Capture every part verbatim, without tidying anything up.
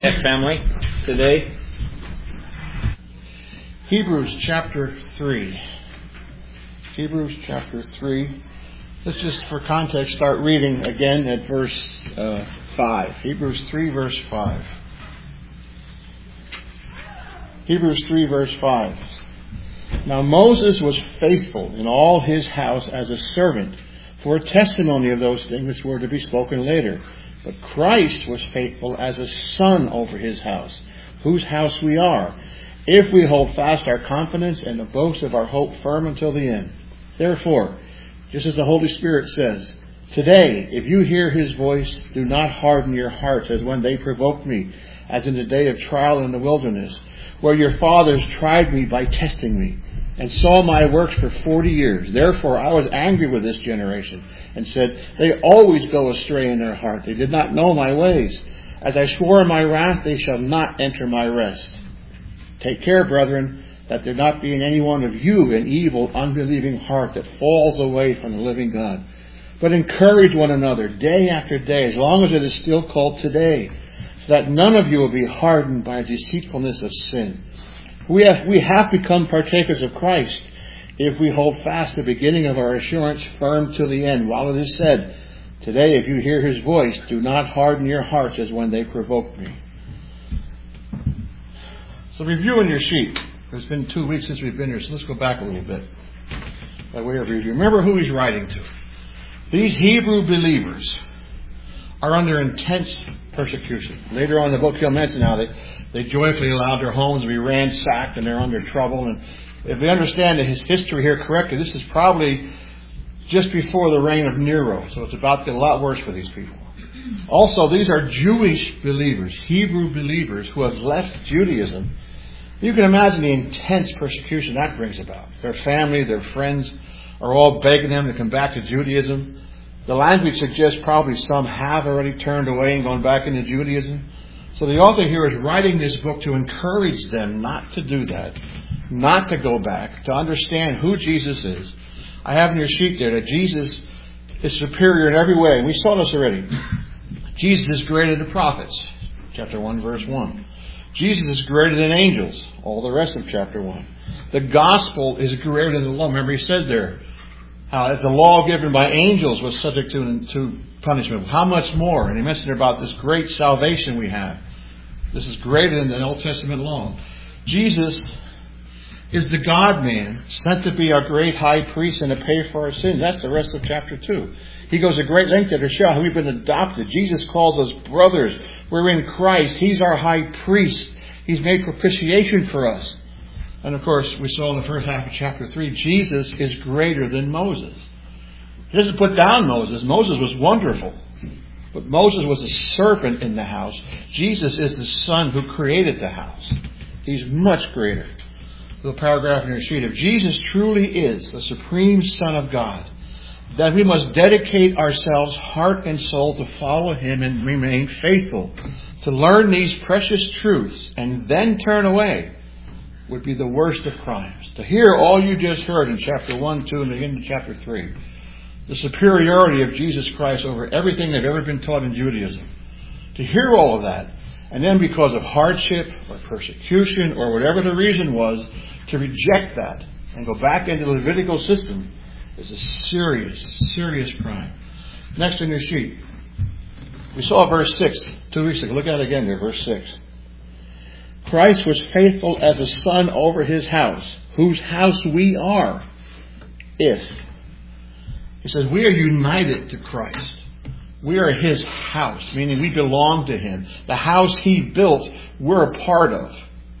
Family today. Hebrews chapter three. Hebrews chapter three. Let's just, for context, start reading again at verse uh, five. Hebrews three, verse five. Hebrews three, verse five. Now Moses was faithful in all his house as a servant for a testimony of those things which were to be spoken later. But Christ was faithful as a son over his house, whose house we are, if we hold fast our confidence and the boast of our hope firm until the end. Therefore, just as the Holy Spirit says, today, if you hear his voice, do not harden your hearts as when they provoked me, as in the day of trial in the wilderness, where your fathers tried me by testing me, and saw my works for forty years. Therefore I was angry with this generation, and said, they always go astray in their heart. They did not know my ways. As I swore in my wrath, they shall not enter my rest. Take care, brethren, that there not be in any one of you an evil, unbelieving heart that falls away from the living God. But encourage one another day after day, as long as it is still called today, so that none of you will be hardened by deceitfulness of sin. We have, we have become partakers of Christ if we hold fast the beginning of our assurance firm to the end. While it is said, today if you hear his voice, do not harden your hearts as when they provoked me. So review in your sheet. It's been two weeks since we've been here, so let's go back a little bit by way of review. Remember who he's writing to. These Hebrew believers are under intense persecution. Later on in the book he'll mention how they, they joyfully allowed their homes to be ransacked and they're under trouble. And if we understand his history here correctly, this is probably just before the reign of Nero. So it's about to get a lot worse for these people. Also, these are Jewish believers, Hebrew believers who have left Judaism. You can imagine the intense persecution that brings about. Their family, their friends are all begging them to come back to Judaism. The language suggests probably some have already turned away and gone back into Judaism. So the author here is writing this book to encourage them not to do that, not to go back, to understand who Jesus is. I have in your sheet there that Jesus is superior in every way. And we saw this already. Jesus is greater than the prophets, chapter one, verse one. Jesus is greater than angels, all the rest of chapter one. The gospel is greater than the law. Remember he said there, how if the law given by angels was subject to, to punishment, how much more? And he mentioned about this great salvation we have. This is greater than the Old Testament law. Jesus is the God-man, sent to be our great high priest and to pay for our sins. That's the rest of chapter two. He goes a great length to show how we've been adopted. Jesus calls us brothers. We're in Christ. He's our high priest. He's made propitiation for us. And of course, we saw in the first half of chapter three, Jesus is greater than Moses. He doesn't put down Moses. Moses was wonderful. But Moses was a servant in the house. Jesus is the Son who created the house. He's much greater. The paragraph in your sheet. If Jesus truly is the supreme Son of God, then we must dedicate ourselves heart and soul to follow him and remain faithful. To learn these precious truths and then turn away would be the worst of crimes. To hear all you just heard in chapter one, two, and again in chapter three. The superiority of Jesus Christ over everything they've ever been taught in Judaism. To hear all of that, and then because of hardship or persecution or whatever the reason was, to reject that and go back into the Levitical system is a serious, serious crime. Next in your sheet. We saw verse six two weeks ago. Look at it again there, verse six. Christ was faithful as a son over his house, whose house we are, if. He says we are united to Christ. We are his house, meaning we belong to him. The house he built, we're a part of.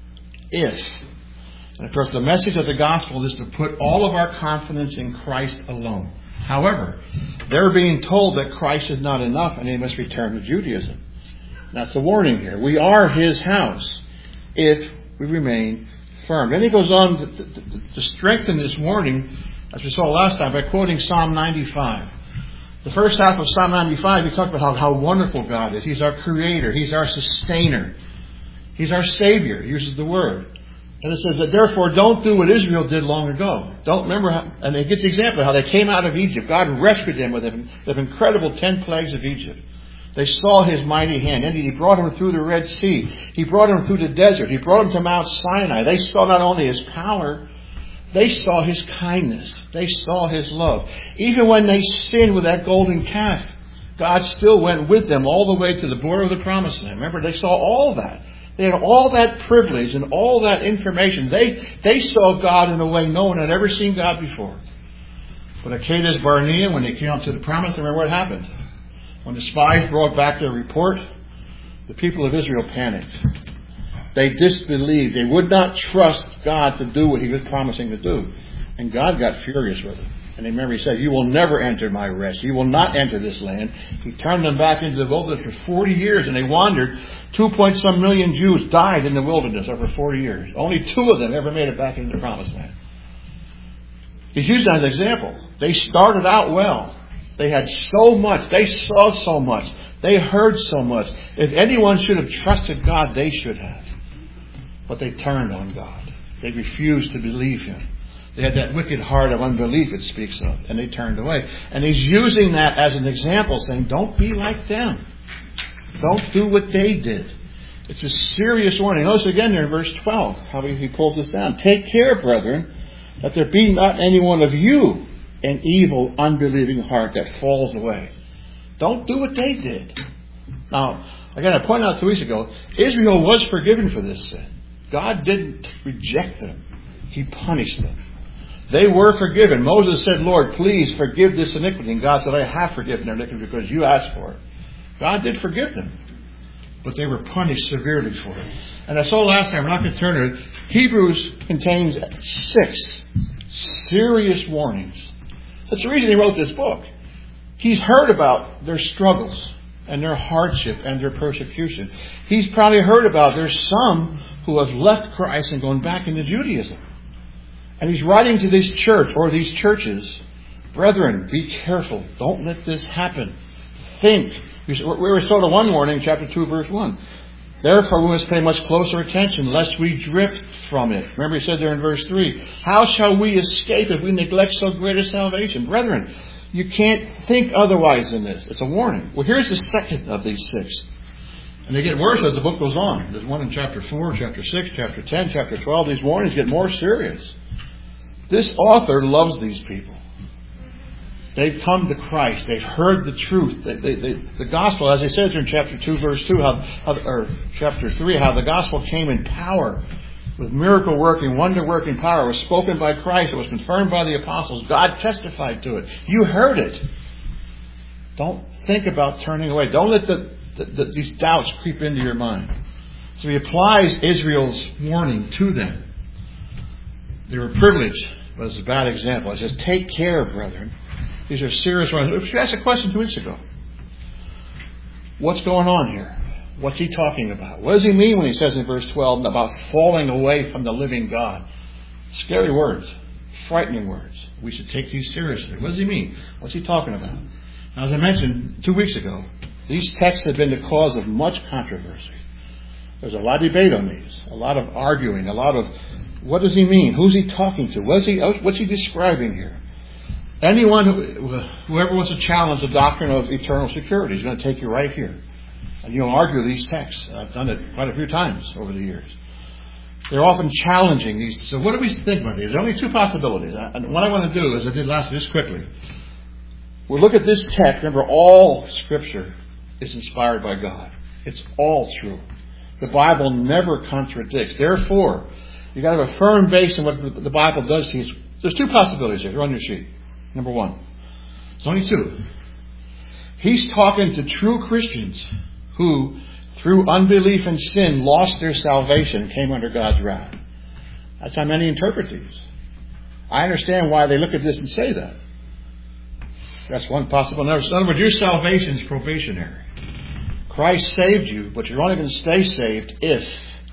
If. And of course, the message of the gospel is to put all of our confidence in Christ alone. However, they're being told that Christ is not enough and they must return to Judaism. That's the warning here. We are his house if we remain firm. Then he goes on to, to, to strengthen this warning, as we saw last time, by quoting Psalm ninety-five. The first half of Psalm ninety-five, he talked about how, how wonderful God is. He's our creator. He's our sustainer. He's our savior. He uses the word. And it says that therefore don't do what Israel did long ago. Don't remember how, and it gets the example of how they came out of Egypt. God rescued them with the incredible ten plagues of Egypt. They saw His mighty hand. And He brought them through the Red Sea. He brought them through the desert. He brought them to Mount Sinai. They saw not only His power, they saw His kindness. They saw His love. Even when they sinned with that golden calf, God still went with them all the way to the border of the Promised Land. Remember, they saw all that. They had all that privilege and all that information. They, they saw God in a way no one had ever seen God before. But at Kadesh Barnea, when they came up to the Promised Land, remember what happened? When the spies brought back their report, the people of Israel panicked. They disbelieved. They would not trust God to do what He was promising to do. And God got furious with them. And remember, He said, you will never enter my rest. You will not enter this land. He turned them back into the wilderness for forty years, and they wandered. Two point some million Jews died in the wilderness over forty years. Only two of them ever made it back into the Promised Land. He's used that as an example. They started out well. They had so much. They saw so much. They heard so much. If anyone should have trusted God, they should have. But they turned on God. They refused to believe Him. They had that wicked heart of unbelief it speaks of, and they turned away. And He's using that as an example, saying, don't be like them. Don't do what they did. It's a serious warning. Notice again there in verse twelve, how he pulls this down. Take care, brethren, that there be not any one of you an evil, unbelieving heart that falls away. Don't do what they did. Now, again, I pointed out two weeks ago, Israel was forgiven for this sin. God didn't reject them. He punished them. They were forgiven. Moses said, Lord, please forgive this iniquity. And God said, I have forgiven their iniquity because you asked for it. God did forgive them. But they were punished severely for it. And I saw last time, we're not going to turn to it, Hebrews contains six serious warnings. That's the reason he wrote this book. He's heard about their struggles and their hardship and their persecution. He's probably heard about there's some who have left Christ and gone back into Judaism. And he's writing to this church or these churches, brethren, be careful. Don't let this happen. Think. We were told in one warning, chapter two, verse one. Therefore we must pay much closer attention lest we drift from it. Remember he said there in verse three, how shall we escape if we neglect so great a salvation? Brethren, you can't think otherwise than this. It's a warning. Well, here's the second of these six. And they get worse as the book goes on. There's one in chapter four, chapter six, chapter ten, chapter twelve. These warnings get more serious. This author loves these people. They've come to Christ. They've heard the truth. They, they, they, the gospel, as he says in chapter two, verse two, how, how, or chapter three, how the gospel came in power, with miracle working, wonder working power. It was spoken by Christ. It was confirmed by the apostles. God testified to it. You heard it. Don't think about turning away. Don't let the, the, the, these doubts creep into your mind. So he applies Israel's warning to them. They were privileged, but it's a bad example. It says, take care, brethren. These are serious ones. She asked a question two weeks ago. What's going on here? What's he talking about? What does he mean when he says in verse twelve about falling away from the living God? Scary words. Frightening words. We should take these seriously. What does he mean? What's he talking about? Now, as I mentioned two weeks ago, these texts have been the cause of much controversy. There's a lot of debate on these. A lot of arguing. A lot of, what does he mean? Who's he talking to? What's he, what's he describing here? Anyone, who, whoever wants to challenge the doctrine of eternal security is going to take you right here. And you'll argue these texts. I've done it quite a few times over the years. They're often challenging these. So what do we think about these? There are only two possibilities. And what I want to do, as I did last, just quickly, we'll look at this text. Remember, all Scripture is inspired by God. It's all true. The Bible never contradicts. Therefore, you've got to have a firm base in what the Bible does to you. There's two possibilities here. They're on your sheet. Number one. There's only two. He's talking to true Christians who, through unbelief and sin, lost their salvation and came under God's wrath. That's how many interpret these. I understand why they look at this and say that. That's one possible. In other words, your salvation is probationary. Christ saved you, but you're only going to stay saved if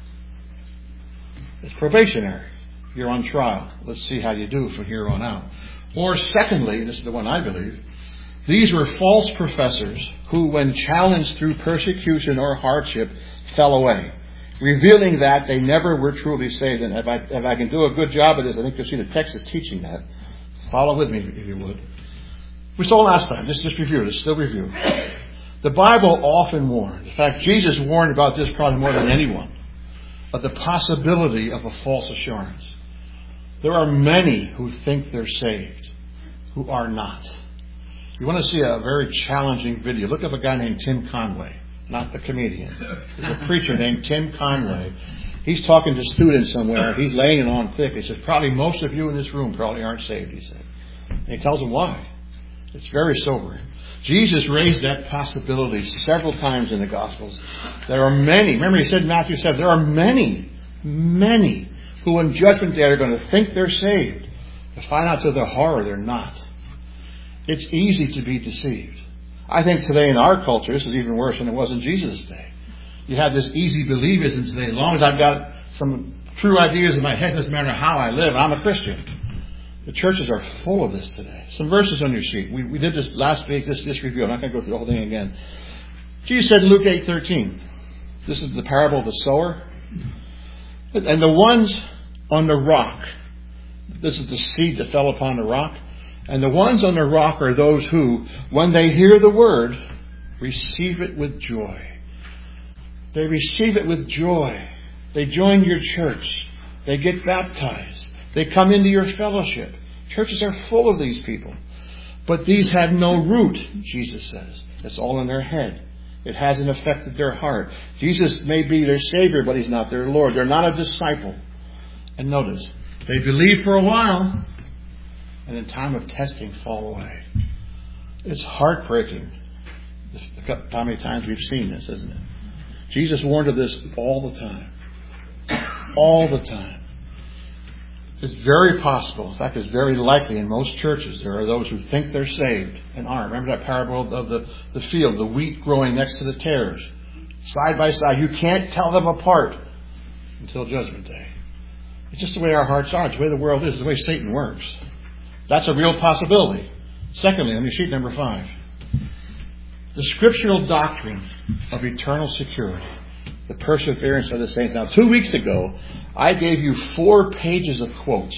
it's probationary. You're on trial. Let's see how you do from here on out. Or secondly, this is the one I believe, these were false professors who, when challenged through persecution or hardship, fell away, revealing that they never were truly saved. And if I, if I can do a good job of this, I think you'll see the text is teaching that. Follow with me, if you would. We saw last time. Just, just review. Let's still review. The Bible often warned. In fact, Jesus warned about this probably more than anyone, of the possibility of a false assurance. There are many who think they're saved, who are not. You want to see a very challenging video? Look up a guy named Tim Conway, not the comedian. There's a preacher named Tim Conway. He's talking to students somewhere. He's laying it on thick. He says, probably most of you in this room probably aren't saved, he said. And he tells them why. It's very sobering. Jesus raised that possibility several times in the Gospels. There are many. Remember he said in Matthew seven, there are many, many who in Judgment Day are going to think they're saved. To find out to their horror they're not. It's easy to be deceived. I think today in our culture, this is even worse than it was in Jesus' day. You have this easy believism today. As long as I've got some true ideas in my head, doesn't matter how I live, I'm a Christian. The churches are full of this today. Some verses on your sheet. We, we did this last week, this, this review. I'm not going to go through the whole thing again. Jesus said in Luke eight thirteen, this is the parable of the sower. And the ones on the rock, this is the seed that fell upon the rock. And the ones on the rock are those who, when they hear the word, receive it with joy. They receive it with joy. They join your church. They get baptized. They come into your fellowship. Churches are full of these people. But these have no root, Jesus says. It's all in their head. It hasn't affected their heart. Jesus may be their Savior, but He's not their Lord. They're not a disciple. And notice, they believe for a while, and in time of testing fall away. It's heartbreaking. How many times we've seen this, isn't it? Jesus warned of this all the time. All the time. It's very possible, in fact it's very likely in most churches, there are those who think they're saved and aren't. Remember that parable of the, the field, the wheat growing next to the tares. Side by side. You can't tell them apart until Judgment Day. It's just the way our hearts are. It's the way the world is. It's the way Satan works. That's a real possibility. Secondly, on your sheet number five, the scriptural doctrine of eternal security, the perseverance of the saints. Now, two weeks ago, I gave you four pages of quotes.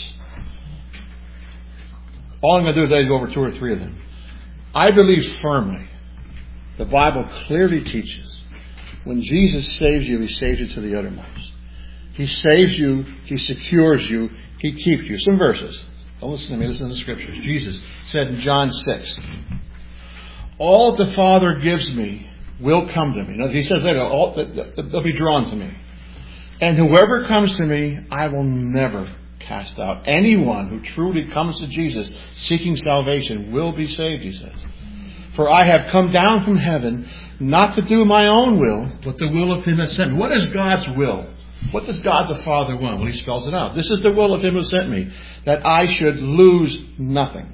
All I'm going to do is I go over two or three of them. I believe firmly the Bible clearly teaches when Jesus saves you, He saves you to the uttermost. He saves you, He secures you, He keeps you. Some verses. Don't listen to me, listen to the scriptures. Jesus said in John six, all the Father gives me will come to me. Now, He says later, all, they'll be drawn to me. And whoever comes to me, I will never cast out. Anyone who truly comes to Jesus seeking salvation will be saved, He says. For I have come down from heaven not to do my own will, but the will of Him that sent me. What is God's will? What does God the Father want? Well, He spells it out. This is the will of Him who sent me, that I should lose nothing.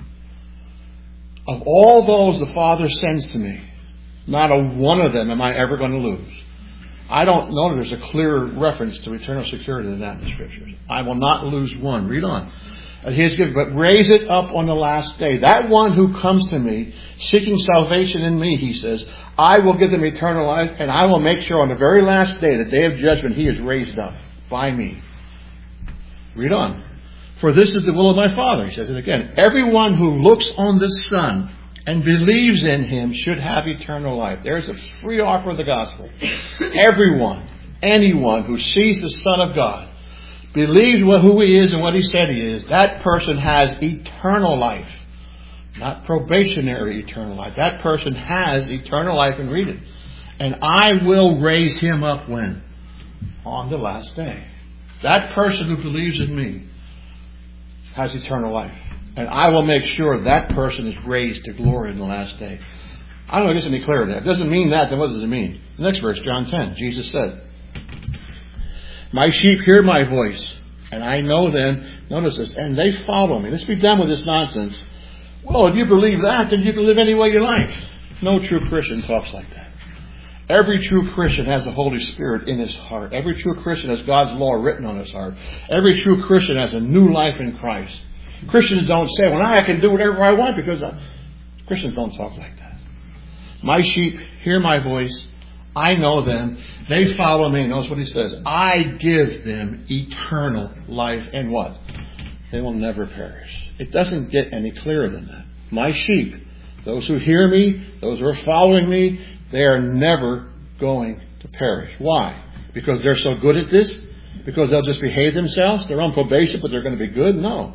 Of all those the Father sends to me, not a one of them am I ever going to lose. I don't know that there's a clearer reference to eternal security than that in the Scriptures. I will not lose one. Read on. He has given, but raise it up on the last day. That one who comes to me, seeking salvation in me, He says, I will give them eternal life, and I will make sure on the very last day, the day of judgment, he is raised up by me. Read on. For this is the will of my Father, He says it again. Everyone who looks on the Son and believes in Him should have eternal life. There's a free offer of the gospel. Everyone, anyone who sees the Son of God, believes who He is and what He said He is, that person has eternal life. Not probationary eternal life. That person has eternal life, and read it. And I will raise him up when? On the last day. That person who believes in me has eternal life. And I will make sure that person is raised to glory in the last day. I don't know if it gets any clearer there. It doesn't mean that, then what does it mean? The next verse, John ten, Jesus said, my sheep hear my voice, and I know them, notice this, and they follow me. Let's be done with this nonsense. Well, if you believe that, then you can live any way you like. No true Christian talks like that. Every true Christian has the Holy Spirit in his heart. Every true Christian has God's law written on his heart. Every true Christian has a new life in Christ. Christians don't say, well, now I can do whatever I want because I... Christians don't talk like that. My sheep hear my voice. I know them. They follow me. Notice what He says. I give them eternal life. And what? They will never perish. It doesn't get any clearer than that. My sheep, Those who hear me, those who are following me, they are never going to perish. Why? Because they're so good at this? Because they'll just behave themselves? They're on probation, but they're going to be good? No.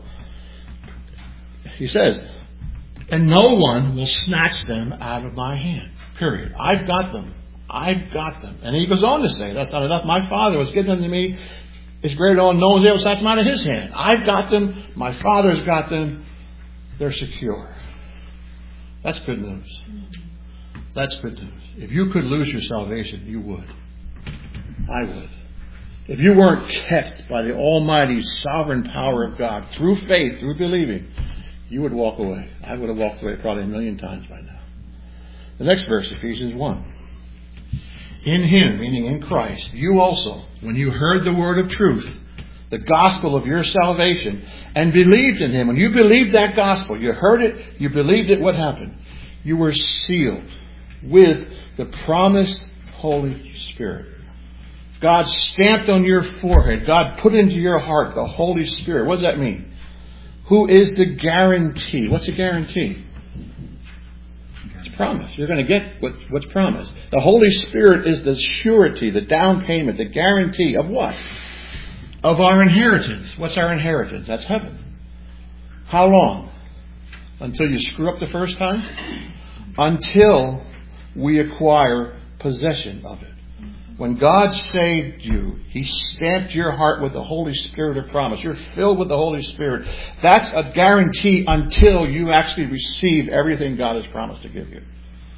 He says, and no one will snatch them out of my hand. Period. I've got them. I've got them. And he goes on to say, that's not enough. My Father was given them to me. It's greater on no one's able to snatch them out of his hand. I've got them. My Father's got them. They're secure. That's good news. That's good news. If you could lose your salvation, you would. I would. If you weren't kept by the almighty sovereign power of God through faith, through believing, you would walk away. I would have walked away probably a million times by now. The next verse, Ephesians one. In Him, meaning in Christ, you also, when you heard the word of truth, the gospel of your salvation, and believed in Him, when you believed that gospel, you heard it, you believed it, what happened? You were sealed with the promised Holy Spirit. God stamped on your forehead. God put into your heart the Holy Spirit. What does that mean? Who is the guarantee? What's a guarantee? It's promise. You're going to get what, what's promised. The Holy Spirit is the surety, the down payment, the guarantee of what? Of our inheritance. What's our inheritance? That's heaven. How long? Until you screw up the first time? Until we acquire possession of it. When God saved you, He stamped your heart with the Holy Spirit of promise. You're filled with the Holy Spirit. That's a guarantee until you actually receive everything God has promised to give you.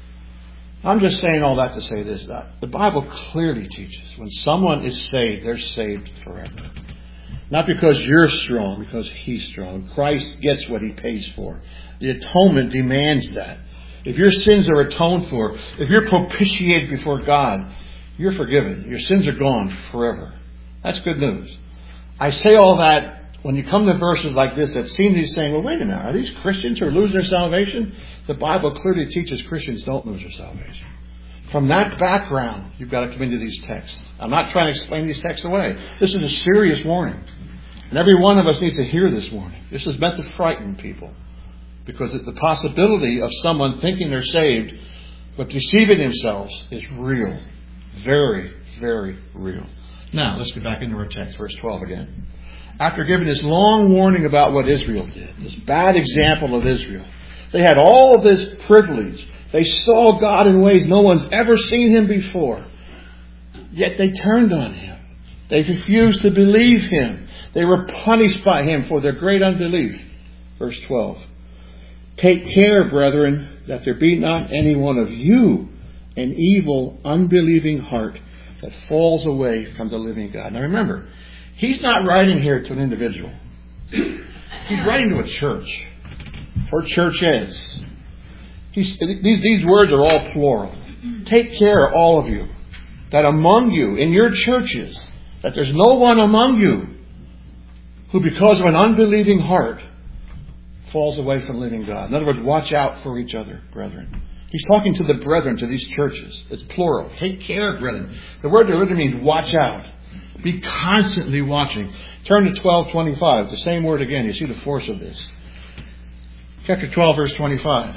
I'm just saying all that to say this. That the Bible clearly teaches when someone is saved, they're saved forever. Not because you're strong, because He's strong. Christ gets what He pays for. The atonement demands that. If your sins are atoned for, if you're propitiated before God, you're forgiven. Your sins are gone forever. That's good news. I say all that when you come to verses like this that seem to be saying, well, wait a minute, are these Christians who are losing their salvation? The Bible clearly teaches Christians don't lose their salvation. From that background, you've got to come into these texts. I'm not trying to explain these texts away. This is a serious warning. And every one of us needs to hear this warning. This is meant to frighten people. Because the possibility of someone thinking they're saved but deceiving themselves is real. Very, very real. Now, let's get back into our text, verse twelve again. After giving this long warning about what Israel did, this bad example of Israel, they had all this privilege. They saw God in ways no one's ever seen Him before. Yet they turned on Him. They refused to believe Him. They were punished by Him for their great unbelief. Verse twelve. Take care, brethren, that there be not any one of you an evil, unbelieving heart that falls away from the living God. Now remember, he's not writing here to an individual. He's writing to a church. Or churches. He's, these, these words are all plural. Take care, all of you, that among you, in your churches, that there's no one among you who, because of an unbelieving heart, falls away from living God. In other words, watch out for each other, brethren. He's talking to the brethren, to these churches. It's plural. Take care, brethren. The word literally means watch out. Be constantly watching. Turn to twelve twenty-five. The same word again. You see the force of this. Chapter twelve, verse twenty-five.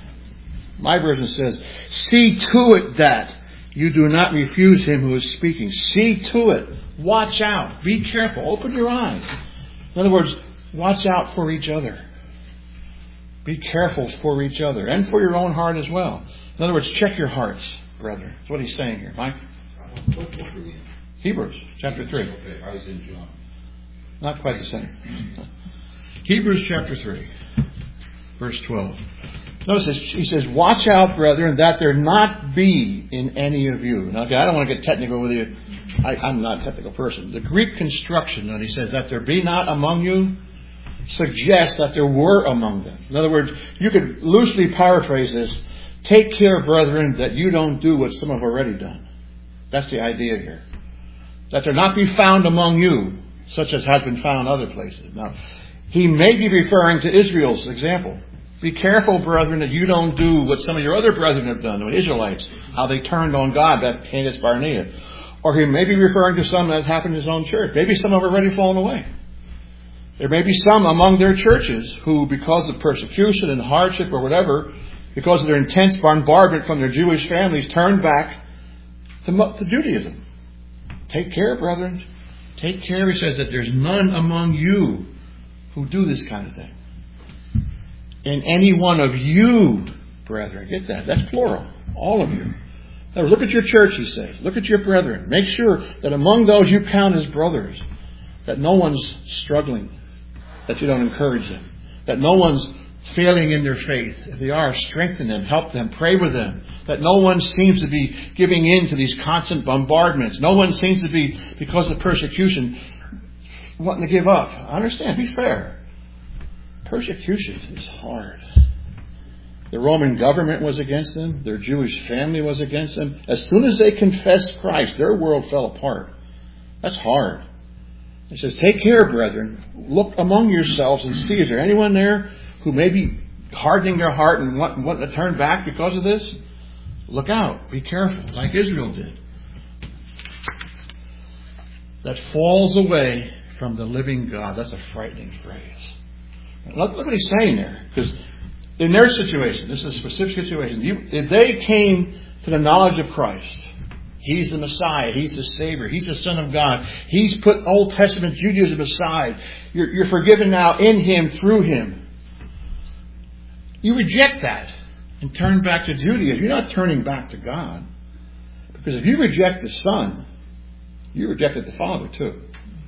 My version says, see to it that you do not refuse him who is speaking. See to it. Watch out. Be careful. Open your eyes. In other words, watch out for each other. Be careful for each other and for your own heart as well. In other words, check your hearts, brethren. That's what he's saying here. Mike? Hebrews chapter three. Okay, I was in John. Not quite the same. Hebrews chapter three, verse twelve. Notice this, he says, watch out, brethren, that there not be in any of you. Now, okay, I don't want to get technical with you. I, I'm not a technical person. The Greek construction, when he says that there be not among you, suggests that there were among them. In other words, you could loosely paraphrase this. Take care, brethren, that you don't do what some have already done. That's the idea here. That there not be found among you, such as has been found other places. Now, he may be referring to Israel's example. Be careful, brethren, that you don't do what some of your other brethren have done, the Israelites, how they turned on God, that Cades Barnea. Or he may be referring to some that happened in his own church. Maybe some have already fallen away. There may be some among their churches who, because of persecution and hardship or whatever, because of their intense bombardment from their Jewish families, turned back to, to Judaism. Take care, brethren. Take care, he says, that there's none among you who do this kind of thing. In any one of you, brethren. Get that. That's plural. All of you. Now, look at your church, he says. Look at your brethren. Make sure that among those you count as brothers, that no one's struggling, that you don't encourage them, that no one's failing in their faith. If they are, strengthen them, help them, pray with them. That no one seems to be giving in to these constant bombardments. No one seems to be, because of persecution, wanting to give up. I understand. Be fair. Persecution is hard. The Roman government was against them. Their Jewish family was against them. As soon as they confessed Christ, their world fell apart. That's hard. It says, take care, brethren. Look among yourselves and see, is there anyone there who may be hardening their heart and want, wanting to turn back because of this? Look out. Be careful, like Israel did. That falls away from the living God. That's a frightening phrase. Look, look what he's saying there. Because in their situation, this is a specific situation. You, if they came to the knowledge of Christ, He's the Messiah, He's the Savior, He's the Son of God, He's put Old Testament Judaism aside. You're, you're forgiven now in Him, through Him. You reject that and turn back to Judaism. You're not turning back to God. Because if you reject the Son, you rejected the Father too.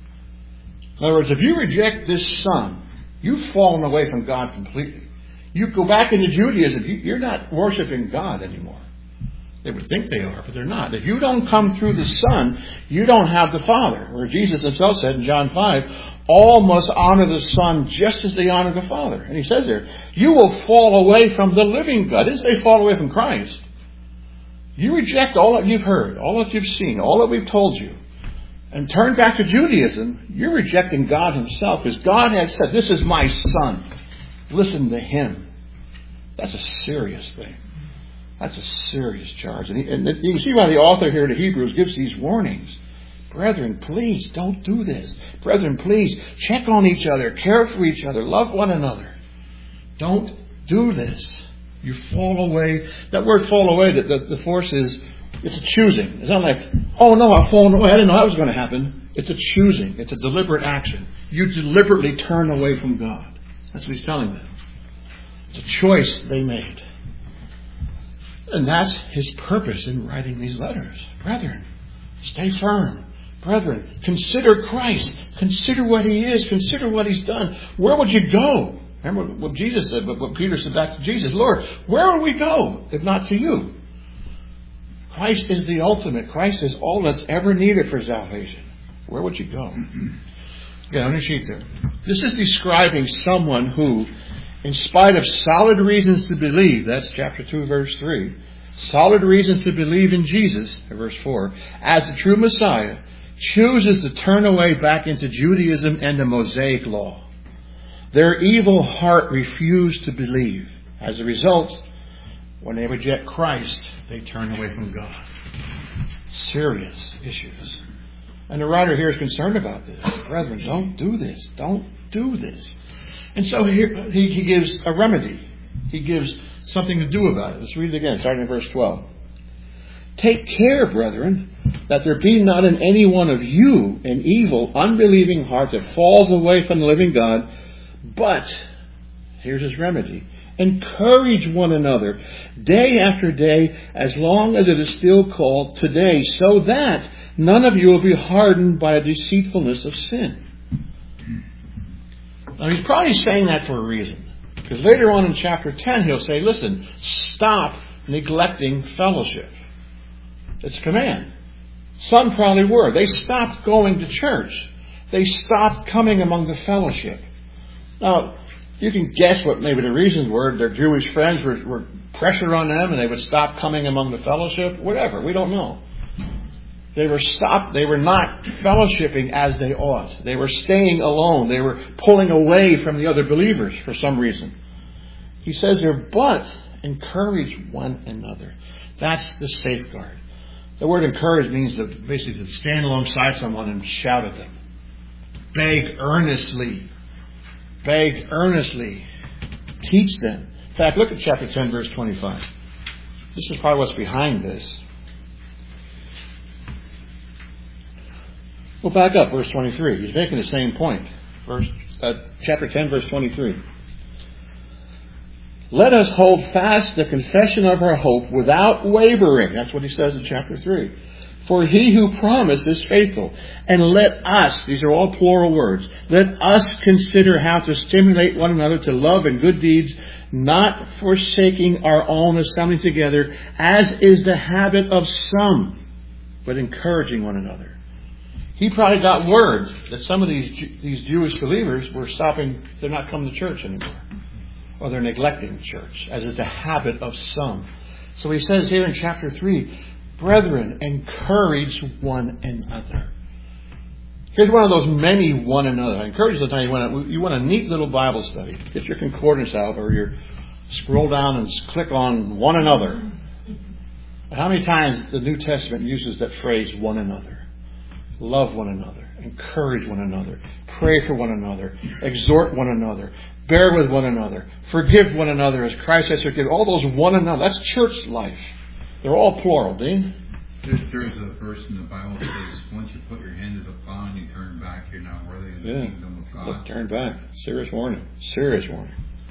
In other words, if you reject this Son, you've fallen away from God completely. You go back into Judaism, you're not worshiping God anymore. They would think they are, but they're not. If you don't come through the Son, you don't have the Father. Or Jesus himself said in John five, all must honor the Son just as they honor the Father. And he says there, you will fall away from the living God. It didn't say fall away from Christ. You reject all that you've heard, all that you've seen, all that we've told you, and turn back to Judaism, you're rejecting God himself. Because God has said, this is my Son. Listen to him. That's a serious thing. That's a serious charge. And, he, and you can see why the author here to Hebrews gives these warnings. Brethren, please don't do this. Brethren, please check on each other, care for each other, love one another. Don't do this. You fall away. That word fall away, the, the, the force is, it's a choosing. It's not like, oh no, I've fallen away. I didn't know that was going to happen. It's a choosing. It's a deliberate action. You deliberately turn away from God. That's what he's telling them. It's a choice they made. And that's his purpose in writing these letters. Brethren, stay firm. Brethren, consider Christ. Consider what he is. Consider what he's done. Where would you go? Remember what Jesus said, what Peter said back to Jesus. Lord, where would we go if not to you? Christ is the ultimate. Christ is all that's ever needed for salvation. Where would you go? Again, on your sheet there. This is describing someone who, in spite of solid reasons to believe, that's chapter two, verse three, solid reasons to believe in Jesus, verse four, as the true Messiah, chooses to turn away back into Judaism and the Mosaic law. Their evil heart refused to believe. As a result, when they reject Christ, they turn away from God. Serious issues. And the writer here is concerned about this. Brethren, don't do this. Don't do this. And so here he, he gives a remedy. He gives something to do about it. Let's read it again, starting in verse twelve. Take care, brethren, that there be not in any one of you an evil, unbelieving heart that falls away from the living God, but, here's his remedy, encourage one another day after day, as long as it is still called today, so that none of you will be hardened by a deceitfulness of sin. Now he's probably saying that for a reason. Because later on in chapter ten he'll say, listen, stop neglecting fellowship. It's a command. Some probably were. They stopped going to church. They stopped coming among the fellowship. Now, you can guess what maybe the reasons were. Their Jewish friends were, were pressure on them and they would stop coming among the fellowship. Whatever. We don't know. They were stopped. They were not fellowshipping as they ought. They were staying alone. They were pulling away from the other believers for some reason. He says here, but encourage one another. That's the safeguard. The word encourage means to basically to stand alongside someone and shout at them. Beg earnestly. Beg earnestly. Teach them. In fact, look at chapter ten, verse twenty-five. This is probably what's behind this. We'll back up, verse twenty-three. He's making the same point. Verse, uh, chapter ten, verse twenty-three. Let us hold fast the confession of our hope without wavering. That's what he says in chapter three. For he who promised is faithful. And let us, these are all plural words, let us consider how to stimulate one another to love and good deeds, not forsaking our own assembling together, as is the habit of some, but encouraging one another. He probably got word that some of these these Jewish believers were stopping, they're not coming to church anymore. Or they're neglecting church, as is the habit of some. So he says here in chapter three, brethren, encourage one another. Here's one of those many one another. I encourage you to you want a, you want a neat little Bible study. Get your concordance out or your scroll down and click on one another. How many times the New Testament uses that phrase one another? Love one another. Encourage one another. Pray for one another. Exhort one another. Bear with one another. Forgive one another as Christ has forgiven. All those one another. That's church life. They're all plural, Dean. There's, there's a verse in the Bible that says, once you put your hand to the plow and you turn back, you're not worthy of the yeah. kingdom of God. Look, turn back. Serious warning. Serious warning.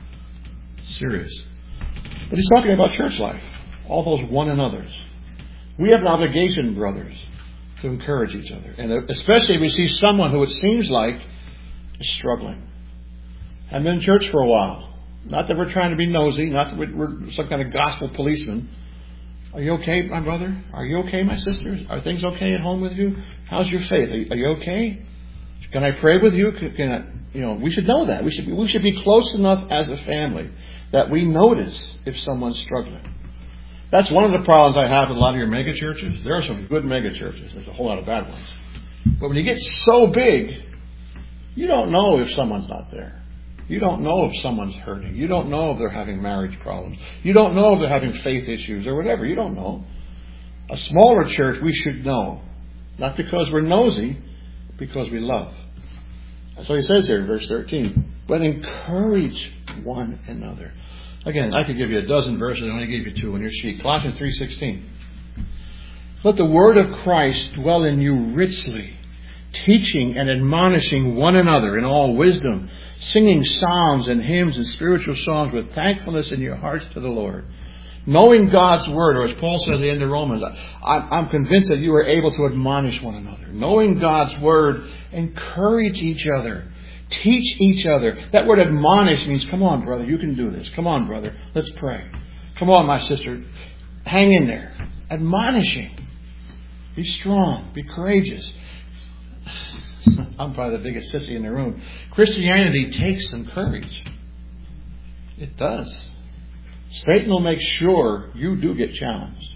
Serious. But he's talking about church life. All those one another's. We have an obligation, brothers, to encourage each other. And especially if we see someone who it seems like is struggling. I've been in church for a while. Not that we're trying to be nosy. Not that we're some kind of gospel policeman. Are you okay, my brother? Are you okay, my sisters? Are things okay at home with you? How's your faith? Are you, are you okay? Can I pray with you? Can, can I, you know, we should know that. We should be, we should be close enough as a family that we notice if someone's struggling. That's one of the problems I have with a lot of your mega churches. There are some good mega churches. There's a whole lot of bad ones. But when you get so big, you don't know if someone's not there. You don't know if someone's hurting. You don't know if they're having marriage problems. You don't know if they're having faith issues or whatever. You don't know. A smaller church, we should know. Not because we're nosy, but because we love. That's what he says here in verse thirteen. But encourage one another. Again, I could give you a dozen verses. I only gave you two on your sheet. Colossians three sixteen. Let the word of Christ dwell in you richly, teaching and admonishing one another in all wisdom, singing psalms and hymns and spiritual songs with thankfulness in your hearts to the Lord. Knowing God's word, or as Paul says at the end of Romans, I'm convinced that you are able to admonish one another. Knowing God's word, encourage each other. Teach each other. That word admonish means, come on, brother, you can do this. Come on, brother, let's pray. Come on, my sister, hang in there. Admonishing. Be strong. Be courageous. I'm probably the biggest sissy in the room. Christianity takes some courage. It does. Satan will make sure you do get challenged.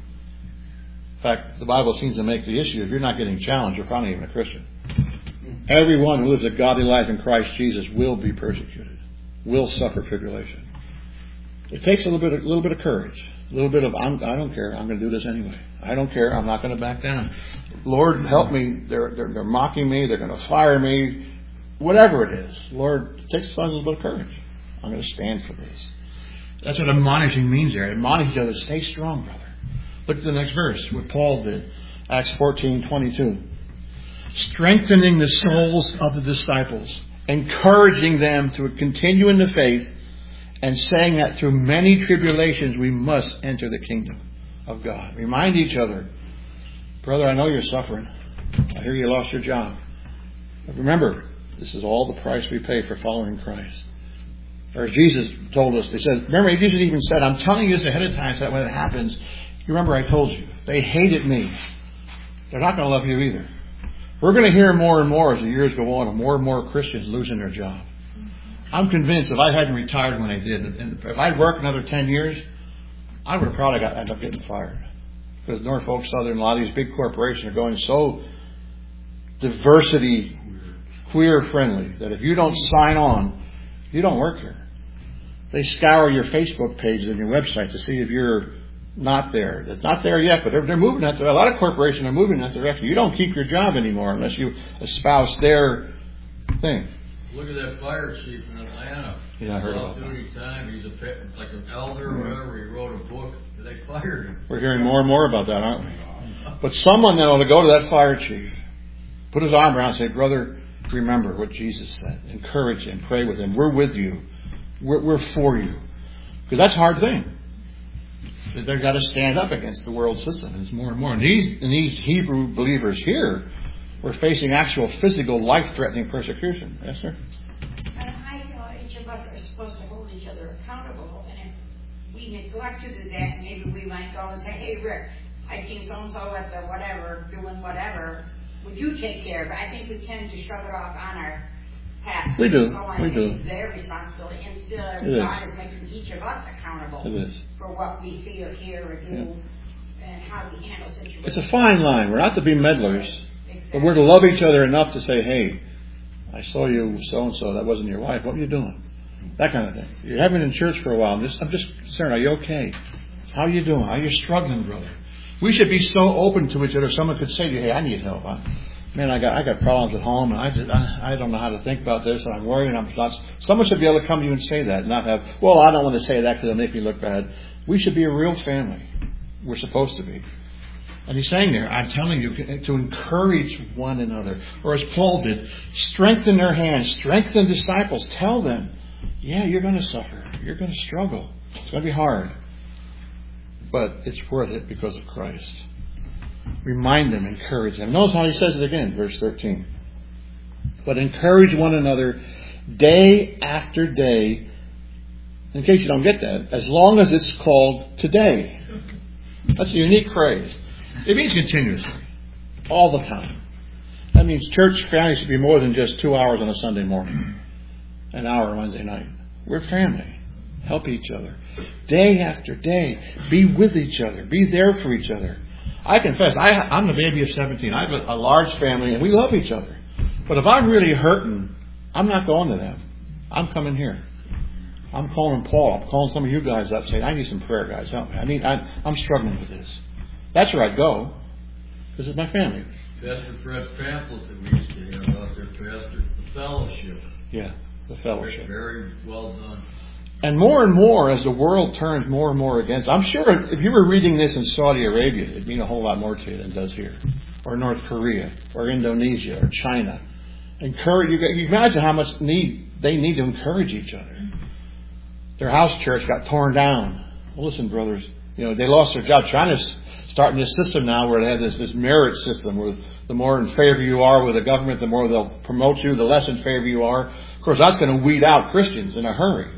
In fact, the Bible seems to make the issue, if you're not getting challenged, you're probably even a Christian. Everyone who lives a godly life in Christ Jesus will be persecuted, will suffer tribulation. It takes a little bit, of, a little bit of courage, a little bit of I'm, I don't care. I'm going to do this anyway. I don't care. I'm not going to back down. Lord, help me. They're they're, they're mocking me. They're going to fire me. Whatever it is, Lord, it takes a little bit of courage. I'm going to stand for this. That's what admonishing means there. Admonish each other. Stay strong, brother. Look at the next verse. What Paul did, Acts fourteen twenty-two. Strengthening the souls of the disciples, encouraging them to continue in the faith, and saying that through many tribulations we must enter the kingdom of God. Remind each other, brother, I know you're suffering. I hear you lost your job. But remember, this is all the price we pay for following Christ. Or as Jesus told us, they said, remember, Jesus even said, I'm telling you this ahead of time so that when it happens, you remember I told you, they hated me. They're not going to love you either. We're going to hear more and more as the years go on of more and more Christians losing their job. I'm convinced if I hadn't retired when I did, and if I'd worked another ten years, I would have probably got, ended up getting fired. Because Norfolk Southern, a lot of these big corporations are going so diversity, queer friendly, that if you don't sign on, you don't work here. They scour your Facebook pages and your website to see if you're not there. It's not there yet, but they're, they're moving that. A lot of corporations are moving in that direction. You don't keep your job anymore unless you espouse their thing. Look at that fire chief in Atlanta. Yeah, I heard about that. Off-duty time, he's a pet, like an elder or whatever. He wrote a book. They fired him. We're hearing more and more about that, aren't we? But someone then ought to go to that fire chief, put his arm around and say, brother, remember what Jesus said. Encourage him. Pray with him. We're with you. We're, we're for you. Because that's a hard thing. They've got to stand up against the world system. And it's more and more. And these, and these Hebrew believers here were facing actual physical, life-threatening persecution. Yes, sir? And I know each of us are supposed to hold each other accountable. And if we neglect to do that, maybe we might go and say, hey, Rick, I seen so-and-so at the whatever, doing whatever. Would you take care of it? I think we tend to shove it off on our past. We do. So We do. It's their responsibility. Instead, It God is. is making each of us accountable It is. for what we see or hear or do Yeah. and how we handle situations. It's a fine line. We're not to be meddlers. Exactly. But we're to love each other enough to say, hey, I saw you so-and-so. That wasn't your wife. What were you doing? That kind of thing. You haven't been in church for a while. I'm just, I'm just concerned. Are you okay? How are you doing? How are you struggling, brother? We should be so open to each other. Someone could say to you, hey, I need help. I, man, I got I got problems at home, and I, just, I I don't know how to think about this, and I'm worried. And I'm not. Someone should be able to come to you and say that, and not have, well, I don't want to say that because it'll make me look bad. We should be a real family. We're supposed to be. And he's saying there, I'm telling you, to encourage one another. Or as Paul did, strengthen their hands, strengthen disciples. Tell them, yeah, you're going to suffer. You're going to struggle. It's going to be hard. But it's worth it because of Christ. Remind them, encourage them. Notice how he says it again, verse thirteen. But encourage one another day after day. In case you don't get that, as long as it's called today. That's a unique phrase. It means continuously. All the time. That means church family should be more than just two hours on a Sunday morning. An hour on Wednesday night. We're family. Help each other. Day after day. Be with each other. Be there for each other. I confess, I, I'm the baby of seventeen. I have a, a large family and we love each other. But if I'm really hurting, I'm not going to them. I'm coming here. I'm calling Paul. I'm calling some of you guys up saying, I need some prayer, guys. Help me. I need, I, I'm struggling with this. That's where I go. This is my family. Pastor Fred's pamphlet that we used to have out there, Pastor, the fellowship. Yeah, the fellowship. Very well done. And more and more, as the world turns more and more against, I'm sure if you were reading this in Saudi Arabia, it'd mean a whole lot more to you than it does here. Or North Korea, or Indonesia, or China. Encourage, you, you imagine how much need they need to encourage each other. Their house church got torn down. Well, listen, brothers, you know, they lost their job. China's starting this system now where they have this, this merit system where the more in favor you are with the government, the more they'll promote you, the less in favor you are. Of course, that's going to weed out Christians in a hurry.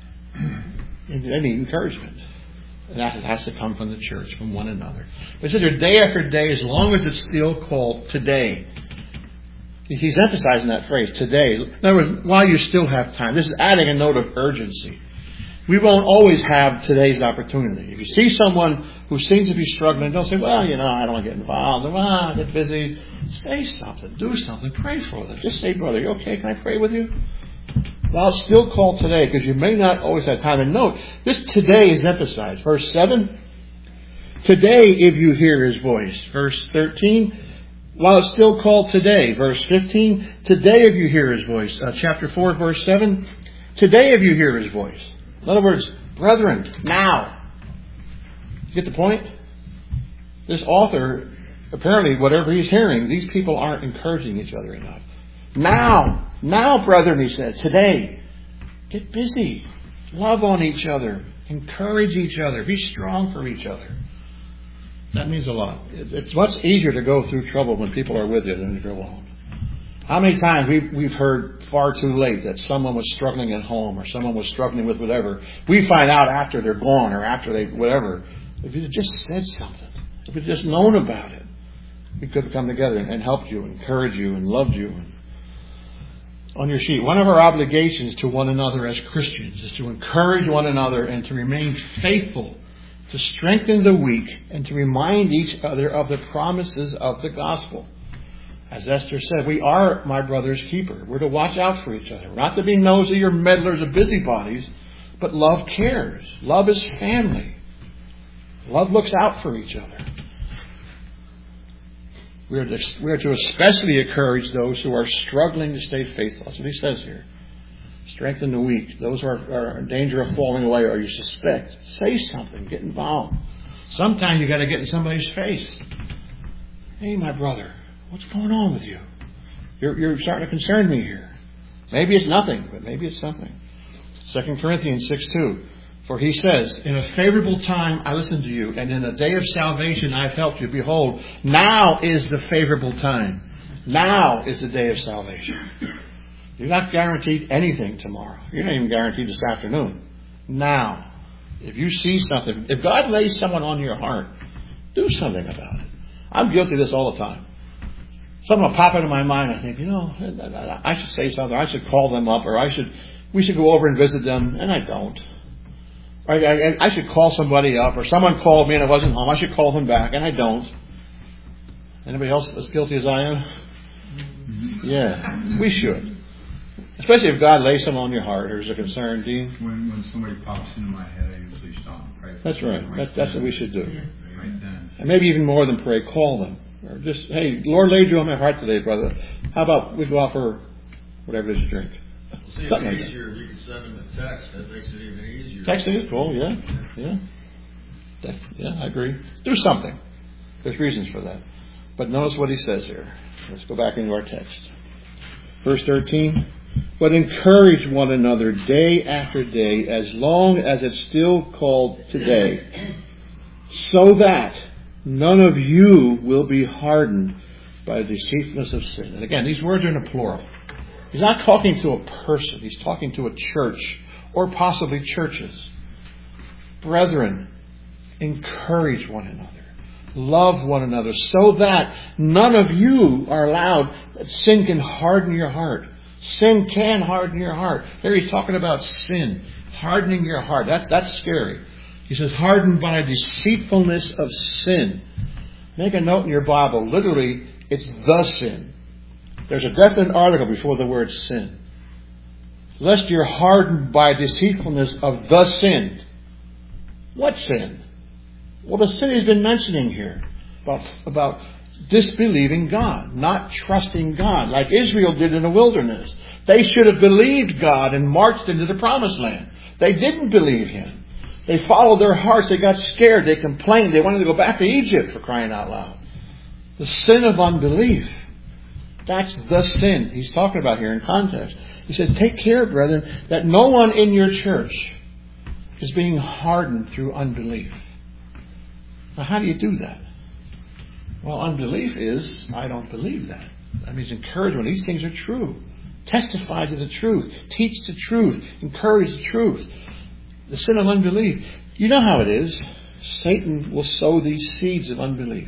They need encouragement. And that has to come from the church, from one another. But it says here, day after day, as long as it's still called today. He's emphasizing that phrase, today. In other words, while you still have time. This is adding a note of urgency. We won't always have today's opportunity. If you see someone who seems to be struggling, don't say, well, you know, I don't want to get involved. Well, I get busy. Say something. Do something. Pray for them. Just say, brother, you okay? Can I pray with you? Well, it's still called today because you may not always have time. And note, this today is emphasized. Verse seven, today if you hear his voice. Verse thirteen, while it's still called today. Verse fifteen, today if you hear his voice. Uh, chapter four, verse seven, today if you hear his voice. In other words, brethren, now. You get the point? This author, apparently, whatever he's hearing, these people aren't encouraging each other enough. Now. Now, brethren, he said, today, get busy. Love on each other. Encourage each other. Be strong for each other. That means a lot. It's much easier to go through trouble when people are with you than if you're alone. How many times we've, we've heard far too late that someone was struggling at home or someone was struggling with whatever. We find out after they're gone or after they, whatever. If you just said something, if you'd just known about it, we could have come together and helped you, encouraged you, and loved you. On your sheet, one of our obligations to one another as Christians is to encourage one another and to remain faithful, to strengthen the weak, and to remind each other of the promises of the gospel. As Esther said, we are my brother's keeper. We're to watch out for each other. We're not to be nosy or meddlers or busybodies, but love cares. Love is family. Love looks out for each other. We are, to, we are to especially encourage those who are struggling to stay faithful. That's what he says here. Strengthen the weak. Those who are, are in danger of falling away or you suspect. Say something. Get involved. Sometimes you got to get in somebody's face. Hey, my brother, what's going on with you? You're, you're starting to concern me here. Maybe it's nothing, but maybe it's something. Second Corinthians six two. For he says, in a favorable time I listened to you, and in a day of salvation I have helped you. Behold, now is the favorable time. Now is the day of salvation. You're not guaranteed anything tomorrow. You're not even guaranteed this afternoon. Now, if you see something, if God lays someone on your heart, do something about it. I'm guilty of this all the time. Something will pop into my mind. I think, you know, I should say something. I should call them up, or I should, we should go over and visit them, and I don't. I, I, I should call somebody up, or someone called me and I wasn't home. I should call them back, and I don't. Anybody else as guilty as I am? Yeah, we should. Especially if God lays something on your heart or is a concern, Dean. When when somebody pops into my head, I usually stop and pray. That's right. right That's, that's then. what we should do. Right then. And maybe even more than pray, call them. Or just, hey, Lord laid you on my heart today, brother. How about we go out for whatever it is you drink? See, Something it's like easier if you can send them a text. That makes it even easier. Texting is cool, yeah. Yeah. That's, yeah, I agree. Do something. There's reasons for that. But notice what he says here. Let's go back into our text. Verse thirteen. But encourage one another day after day, as long as it's still called today, so that none of you will be hardened by the deceitfulness of sin. And again, these words are in a plural. He's not talking to a person. He's talking to a church, or possibly churches. Brethren, encourage one another. Love one another, so that none of you are allowed, that sin can harden your heart. Sin can harden your heart. Here he's talking about sin, hardening your heart. That's, that's scary. He says, hardened by deceitfulness of sin. Make a note in your Bible. Literally, it's the sin. There's a definite article before the word sin. Lest you're hardened by deceitfulness of the sin. What sin? Well, the sin he's been mentioning here. About, about disbelieving God. Not trusting God. Like Israel did in the wilderness. They should have believed God and marched into the promised land. They didn't believe Him. They followed their hearts. They got scared. They complained. They wanted to go back to Egypt, for crying out loud. The sin of unbelief. That's the sin he's talking about here in context. He says, take care, brethren, that no one in your church is being hardened through unbelief. Now, how do you do that? Well, unbelief is, I don't believe that. That means encouragement. These things are true. Testify to the truth. Teach the truth. Encourage the truth. The sin of unbelief. You know how it is. Satan will sow these seeds of unbelief.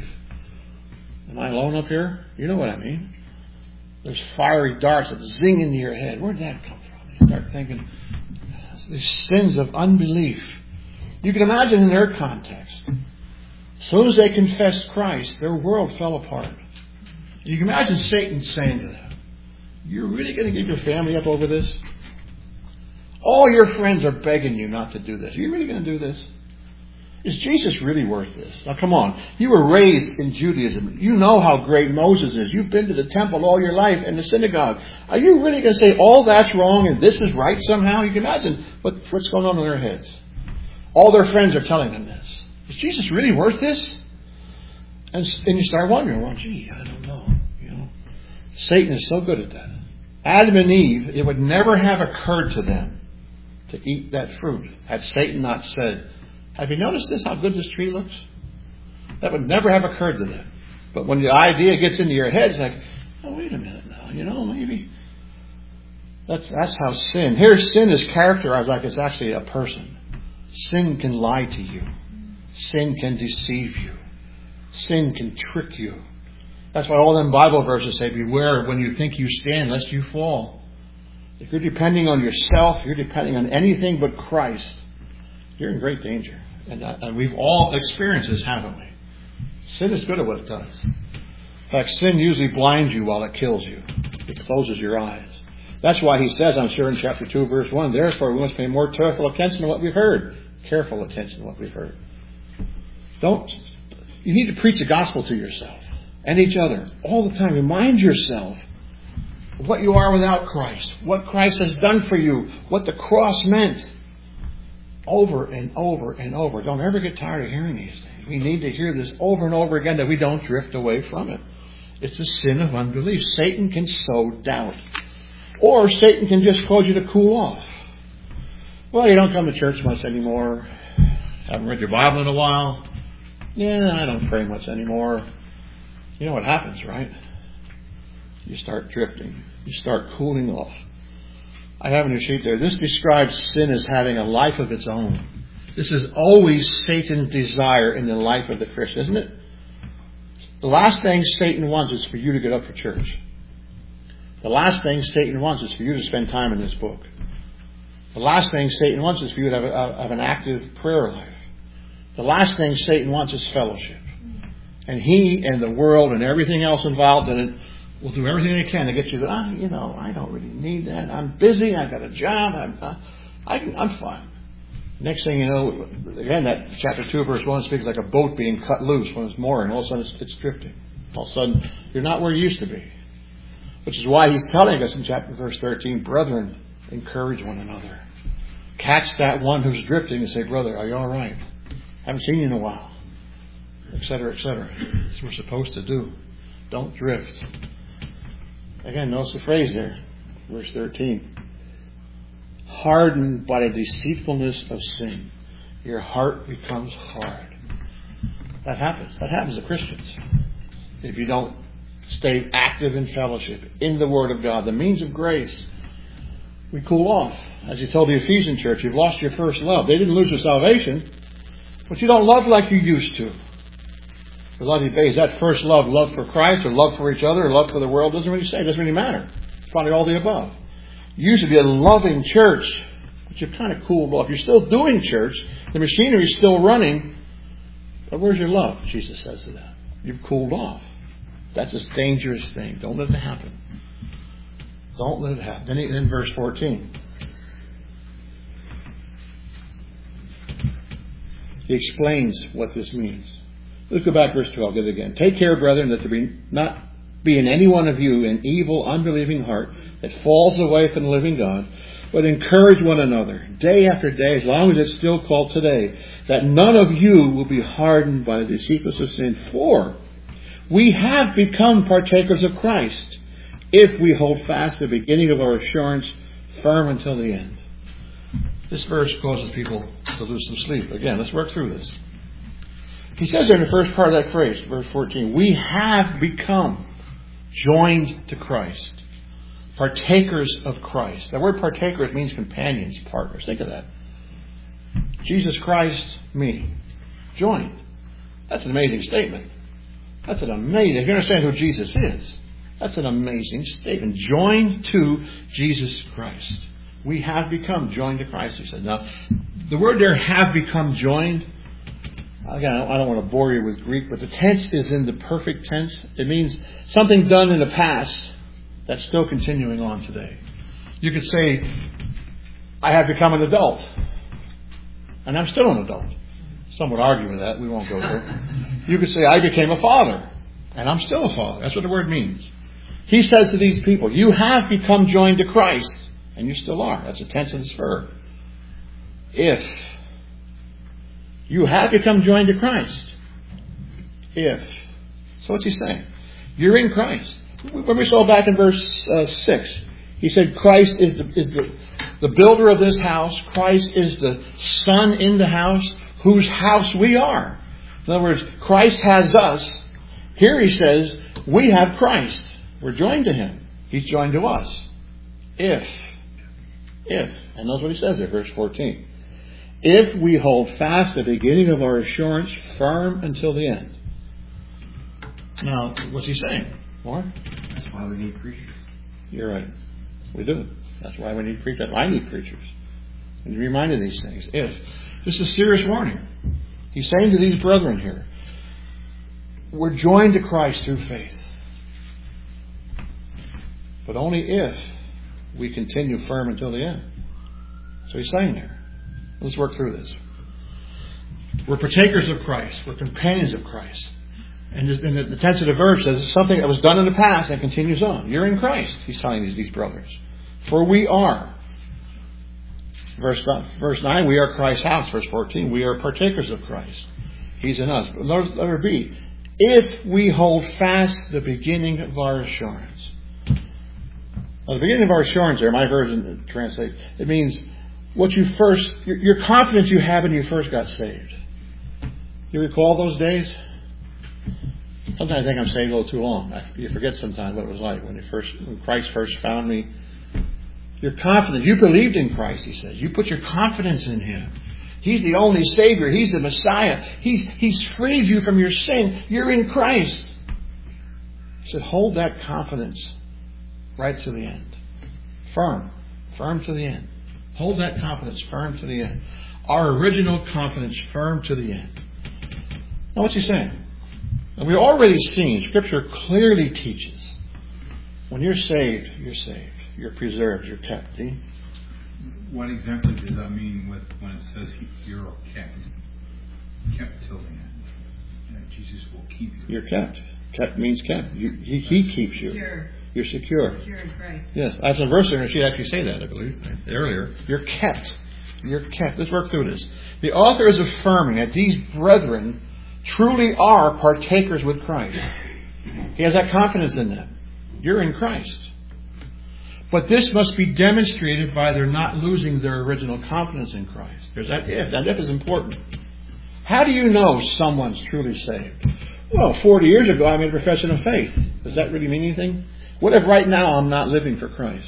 Am I alone up here? You know what I mean. There's fiery darts that zing into your head. Where'd that come from? You start thinking, these sins of unbelief. You can imagine in their context. As soon as they confessed Christ, their world fell apart. You can imagine Satan saying to them, you're really going to give your family up over this? All your friends are begging you not to do this. Are you really going to do this? Is Jesus really worth this? Now come on. You were raised in Judaism. You know how great Moses is. You've been to the temple all your life and the synagogue. Are you really going to say all that's wrong and this is right somehow? You can imagine what, what's going on in their heads. All their friends are telling them this. Is Jesus really worth this? And, and you start wondering, well, gee, I don't know. You know, Satan is so good at that. Adam and Eve, it would never have occurred to them to eat that fruit had Satan not said, have you noticed this, how good this tree looks? That would never have occurred to them. But when the idea gets into your head, it's like, oh, wait a minute now, you know, maybe. That's, that's how sin, here sin is characterized like it's actually a person. Sin can lie to you. Sin can deceive you. Sin can trick you. That's why all them Bible verses say, beware when you think you stand, lest you fall. If you're depending on yourself, you're depending on anything but Christ, you're in great danger. And, uh, and we've all experienced this, haven't we? Sin is good at what it does. In fact, sin usually blinds you while it kills you. It closes your eyes. That's why he says, I'm sure in chapter two, verse one, therefore we must pay more careful attention to what we've heard. Careful attention to what we've heard. Don't, you need to preach the gospel to yourself. and each other all the time. Remind yourself of what you are without Christ, what Christ has done for you, what the cross meant. Over and over and over. Don't ever get tired of hearing these things. We need to hear this over and over again that we don't drift away from it. It's a sin of unbelief. Satan can sow doubt. Or Satan can just cause you to cool off. Well, you don't come to church much anymore. Haven't read your Bible in a while. Yeah, I don't pray much anymore. You know what happens, right? You start drifting. You start cooling off. I have in your sheet there. This describes sin as having a life of its own. This is always Satan's desire in the life of the Christian, isn't it? The last thing Satan wants is for you to get up for church. The last thing Satan wants is for you to spend time in this book. The last thing Satan wants is for you to have, a, have an active prayer life. The last thing Satan wants is fellowship. And he and the world and everything else involved in it will do everything they can to get you to, ah, you know, I don't really need that. I'm busy. I've got a job. I'm, uh, I can, I'm fine. Next thing you know, again, that chapter two, verse one speaks like a boat being cut loose when it's mooring. All of a sudden, it's, it's drifting. All of a sudden, you're not where you used to be. Which is why he's telling us in chapter verse thirteen, brethren, encourage one another. Catch that one who's drifting and say, brother, are you all right? Haven't seen you in a while. Etc., et cetera. That's what we're supposed to do. Don't drift. Again, notice the phrase there. Verse thirteen. Hardened by the deceitfulness of sin, your heart becomes hard. That happens. That happens to Christians. If you don't stay active in fellowship, in the Word of God, the means of grace, we cool off. As he told the Ephesian church, you've lost your first love. They didn't lose their salvation, but you don't love like you used to. The love you pay, is that first love, love for Christ or love for each other or love for the world? Doesn't really say. It doesn't really matter. It's probably all the above. You used to be a loving church, but you've kind of cooled off. You're still doing church. The machinery's still running. But where's your love? Jesus says to that. You've cooled off. That's a dangerous thing. Don't let it happen. Don't let it happen. Then, then verse fourteen. He explains what this means. Let's go back to verse twelve. Get it again. Take care, brethren, that there be not be in any one of you an evil, unbelieving heart that falls away from the living God, but encourage one another day after day, as long as it's still called today, that none of you will be hardened by the deceitfulness of sin. For we have become partakers of Christ, if we hold fast the beginning of our assurance firm until the end. This verse causes people to lose some sleep. Again, let's work through this. He says there in the first part of that phrase, verse fourteen, we have become joined to Christ, partakers of Christ. That word partakers means companions, partners. Think of that. Jesus Christ, me, joined. That's an amazing statement. That's an amazing, if you understand who Jesus is, that's an amazing statement. Joined to Jesus Christ. We have become joined to Christ, he said. Now, the word there, have become joined, again, I don't want to bore you with Greek, but the tense is in the perfect tense. It means something done in the past that's still continuing on today. You could say, I have become an adult, and I'm still an adult. Some would argue with that. We won't go there. You could say, I became a father, and I'm still a father. That's what the word means. He says to these people, you have become joined to Christ, and you still are. That's the tense of this verb. If you have become joined to Christ. If. So what's he saying? You're in Christ. When we saw back in verse uh, six, he said Christ is the is the, the builder of this house. Christ is the son in the house, whose house we are. In other words, Christ has us. Here he says, we have Christ. We're joined to him. He's joined to us. If. If. And that's what he says there, verse fourteen. If we hold fast the beginning of our assurance firm until the end. Now, what's he saying? What? That's why we need preachers. You're right. We do. That's why we need preachers. I need preachers. And to be reminded of these things. If. This is a serious warning. He's saying to these brethren here, we're joined to Christ through faith. But only if we continue firm until the end. So he's saying there. Let's work through this. We're partakers of Christ. We're companions of Christ. And the, the tense of the verb says it's something that was done in the past and continues on. You're in Christ, he's telling these, these brothers. For we are. Verse, verse nine, we are Christ's house. Verse fourteen, we are partakers of Christ. He's in us. But letter B, if we hold fast the beginning of our assurance. Now, the beginning of our assurance there, my version translates, it means what you first, your, your confidence you had when you first got saved. You recall those days? Sometimes I think I'm saved a little too long. I, you forget sometimes what it was like when, you first, when Christ first found me. Your confidence, you believed in Christ, he says. You put your confidence in him. He's the only Savior. He's the Messiah. He's, he's freed you from your sin. You're in Christ. He said, hold that confidence right to the end. Firm. Firm to the end. Hold that confidence firm to the end. Our original confidence firm to the end. Now what's he saying? And we've already seen, Scripture clearly teaches, when you're saved, you're saved. You're preserved. You're kept. See? What exactly does that mean with when it says you're kept? Kept till the end. That Jesus will keep you. You're kept. Kept means kept. You, he, he keeps you. Secure. You're secure. Secure in Christ. Yes. I have some verse there. She actually say that, I believe, earlier. You're kept. You're kept. Let's work through this. The author is affirming that these brethren truly are partakers with Christ. He has that confidence in them. You're in Christ. But this must be demonstrated by their not losing their original confidence in Christ. There's that if. That if is important. How do you know someone's truly saved? Well, forty years ago I made a profession of faith. Does that really mean anything? What if right now I'm not living for Christ?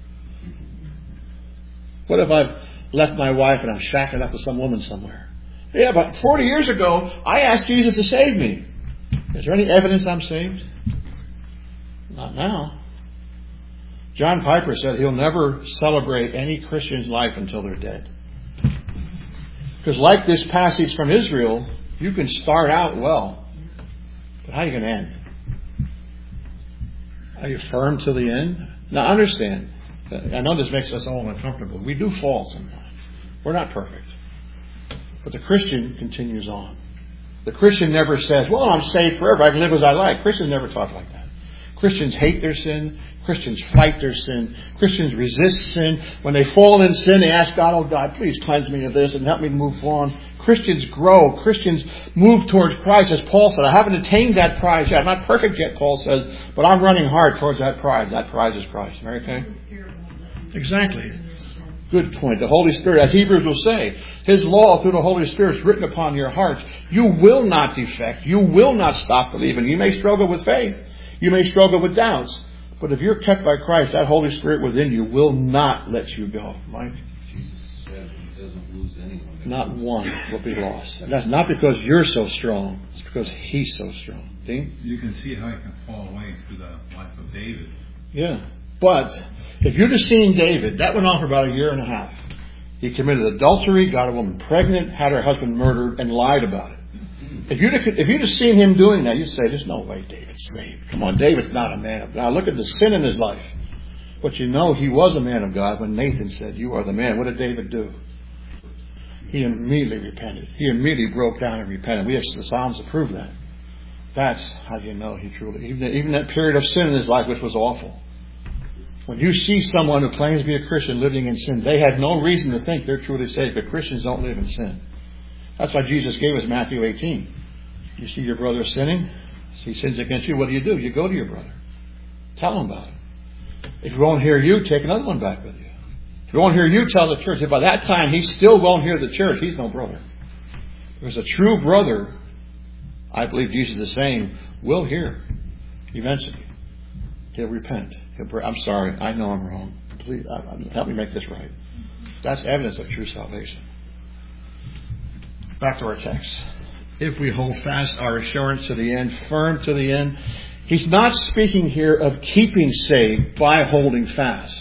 What if I've left my wife and I'm shacking up with some woman somewhere? Yeah, but forty years ago I asked Jesus to save me. Is there any evidence I'm saved? Not now. John Piper said he'll never celebrate any Christian's life until they're dead. Because like this passage from Israel, you can start out well, but how are you going to end? Are you firm to the end? Now understand, I know this makes us all uncomfortable. We do fall sometimes. We're not perfect. But the Christian continues on. The Christian never says, well, I'm saved forever. I can live as I like. Christians never talk like that. Christians hate their sin. Christians fight their sin. Christians resist sin. When they fall in sin, they ask God, oh God, please cleanse me of this and help me to move on. Christians grow. Christians move towards Christ. As Paul said, I haven't attained that prize yet. I'm not perfect yet, Paul says, but I'm running hard towards that prize. That prize is Christ. Mary Kay? Exactly. Good point. The Holy Spirit, as Hebrews will say, His law through the Holy Spirit is written upon your hearts. You will not defect. You will not stop believing. You may struggle with faith. You may struggle with doubts. But if you're kept by Christ, that Holy Spirit within you will not let you go. Mike? Jesus said He doesn't lose anyone. Not one will be lost. And that's not because you're so strong. It's because He's so strong. Dean? You can see how He can fall away through the life of David. Yeah. But if you'd have seen David, that went on for about a year and a half. He committed adultery, got a woman pregnant, had her husband murdered, and lied about it. If you'd, have, if you'd have seen him doing that, you'd say, there's no way David's saved. Come on, David's not a man of God. Look at the sin in his life. But you know he was a man of God when Nathan said, you are the man. What did David do? He immediately repented. He immediately broke down and repented. We have the Psalms to prove that. That's how you know he truly... Even, even that period of sin in his life, which was awful. When you see someone who claims to be a Christian living in sin, they had no reason to think they're truly saved. But Christians don't live in sin. That's why Jesus gave us Matthew eighteen. You see your brother sinning, he sins against you, what do you do? You go to your brother. Tell him about it. If he won't hear you, take another one back with you. If he won't hear you, tell the church. If by that time he still won't hear the church, he's no brother. Because a true brother, I believe Jesus is saying, will hear eventually. He'll repent. He'll pray, I'm sorry, I know I'm wrong. Please help me make this right. That's evidence of true salvation. Back to our text. If we hold fast our assurance to the end, firm to the end. He's not speaking here of keeping saved by holding fast.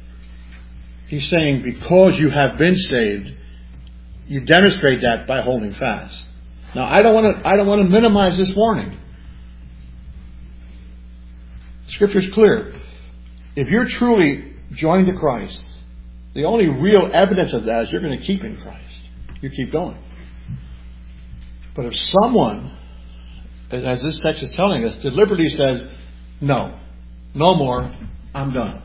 He's saying because you have been saved, you demonstrate that by holding fast. Now, I don't want to, I don't want to minimize this warning. Scripture's clear. If you're truly joined to Christ, the only real evidence of that is you're going to keep in Christ. You keep going. But if someone as this text is telling us, deliberately says, no, no more, I'm done.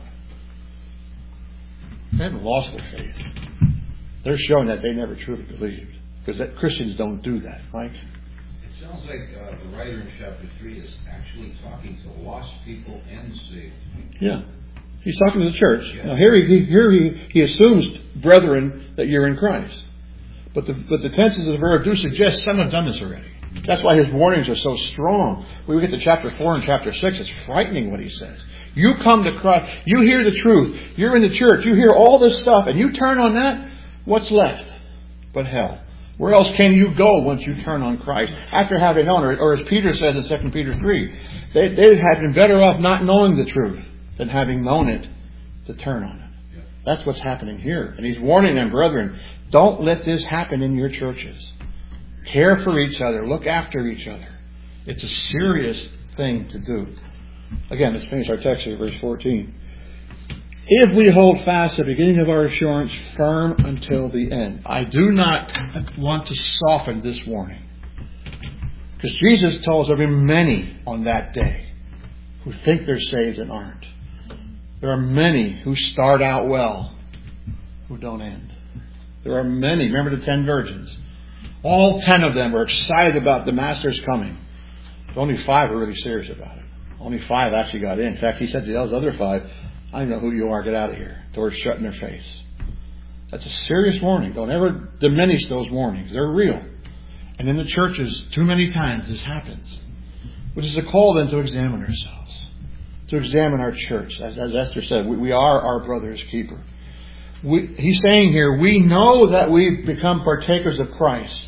They haven't lost their faith. They're showing that they never truly believed. Because that Christians don't do that, Mike. It sounds like uh, the writer in chapter three is actually talking to lost people and saved people. Yeah. He's talking to the church. Yeah. Now here he here he, he assumes, brethren, that you're in Christ. But the but the tenses of the verb do suggest some have done this already. That's why his warnings are so strong. When we get to chapter four and chapter six, it's frightening what he says. You come to Christ, you hear the truth, you're in the church, you hear all this stuff, and you turn on that, what's left but hell? Where else can you go once you turn on Christ? After having known, or, or as Peter says in Second Peter three, they, they'd have been better off not knowing the truth than having known it to turn on it. Yeah. That's what's happening here. And he's warning them, brethren, don't let this happen in your churches. Care for each other. Look after each other. It's a serious thing to do. Again, let's finish our text here, verse fourteen. If we hold fast the beginning of our assurance firm until the end. I do not want to soften this warning. Because Jesus told us there will be many on that day who think they're saved and aren't. There are many who start out well who don't end. There are many. Remember the ten virgins. All ten of them were excited about the Master's coming. But only five were really serious about it. Only five actually got in. In fact, he said to those other five, I know who you are. Get out of here. Doors shut in their face. That's a serious warning. Don't ever diminish those warnings. They're real. And in the churches, too many times this happens. Which is a call then to examine ourselves. To examine our church. As, as Esther said, we, we are our brother's keeper. We, he's saying here, we know that we've become partakers of Christ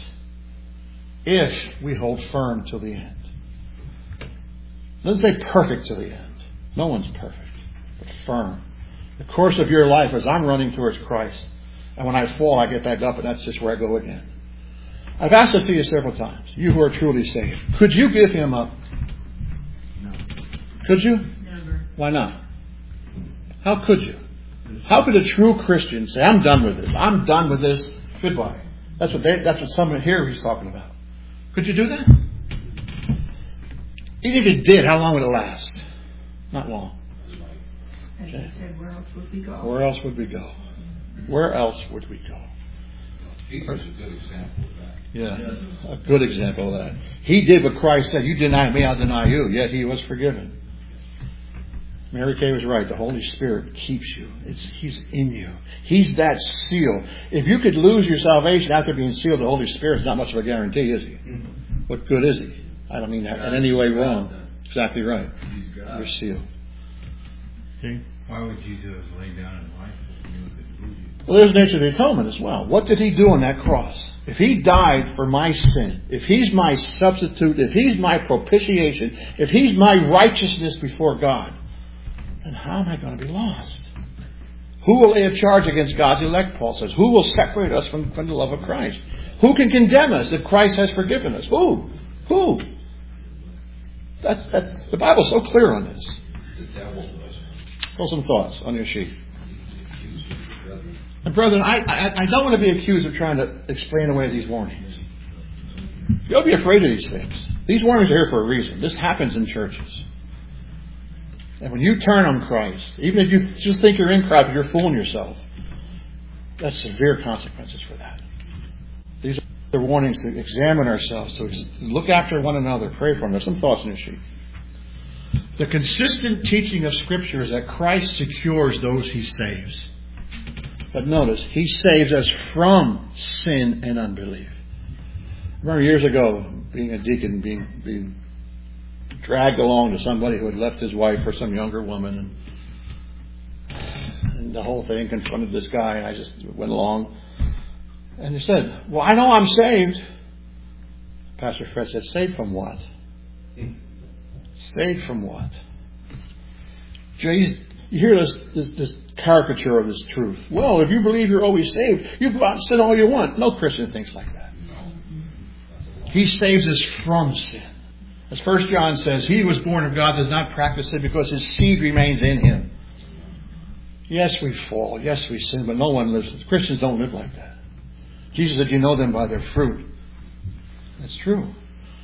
if we hold firm till the end. It doesn't say perfect to the end. No one's perfect. But firm. The course of your life is I'm running towards Christ. And when I fall, I get back up and that's just where I go again. I've asked this to you several times. You who are truly saved. Could you give him up? No. Could you? Never. Why not? How could you? How could a true Christian say, I'm done with this. I'm done with this. Goodbye. That's what they, that's what someone here he's talking about. Could you do that? Even if you did, how long would it last? Not long. As I said, where else would we go? Where else would we go? Where else would we go? Peter's a good example of that. Yeah, a good example of that. He did what Christ said. You deny me, I'll deny you. Yet he was forgiven. Mary Kay was right. The Holy Spirit keeps you. It's, he's in you. He's that seal. If you could lose your salvation after being sealed, the Holy Spirit's not much of a guarantee, is he? Mm-hmm. What good is he? I don't mean that in any way wrong. Exactly right. You're sealed. Okay. Why would Jesus lay down his life if he knew it could lose you? Well, there's the nature of the atonement as well. What did he do on that cross? If he died for my sin, if he's my substitute, if he's my propitiation, if he's my righteousness before God, then how am I going to be lost? Who will lay a charge against God's elect, Paul says? Who will separate us from, from the love of Christ? Who can condemn us if Christ has forgiven us? Who? Who? That's, that's the Bible's so clear on this. The devil does. Throw some thoughts on your sheet. And brethren, I, I, I don't want to be accused of trying to explain away these warnings. You don't be afraid of these things. These warnings are here for a reason. This happens in churches. And when you turn on Christ, even if you just think you're in Christ, but you're fooling yourself, that's severe consequences for that. These are the warnings to examine ourselves, to look after one another, pray for them. There's some thoughts in your sheet. The consistent teaching of Scripture is that Christ secures those He saves. But notice, He saves us from sin and unbelief. I remember years ago, being a deacon, being, being dragged along to somebody who had left his wife for some younger woman. And, and the whole thing confronted this guy, and I just went along. And he said, well, I know I'm saved. Pastor Fred said, saved from what? Saved from what? You hear this, this, this caricature of this truth. Well, if you believe you're always saved, you go out and sin all you want. No Christian thinks like that. He saves us from sin. As First John says, he who was born of God does not practice sin because his seed remains in him. Yes, we fall. Yes, we sin, but no one lives. Christians don't live like that. Jesus said, you know them by their fruit. That's true.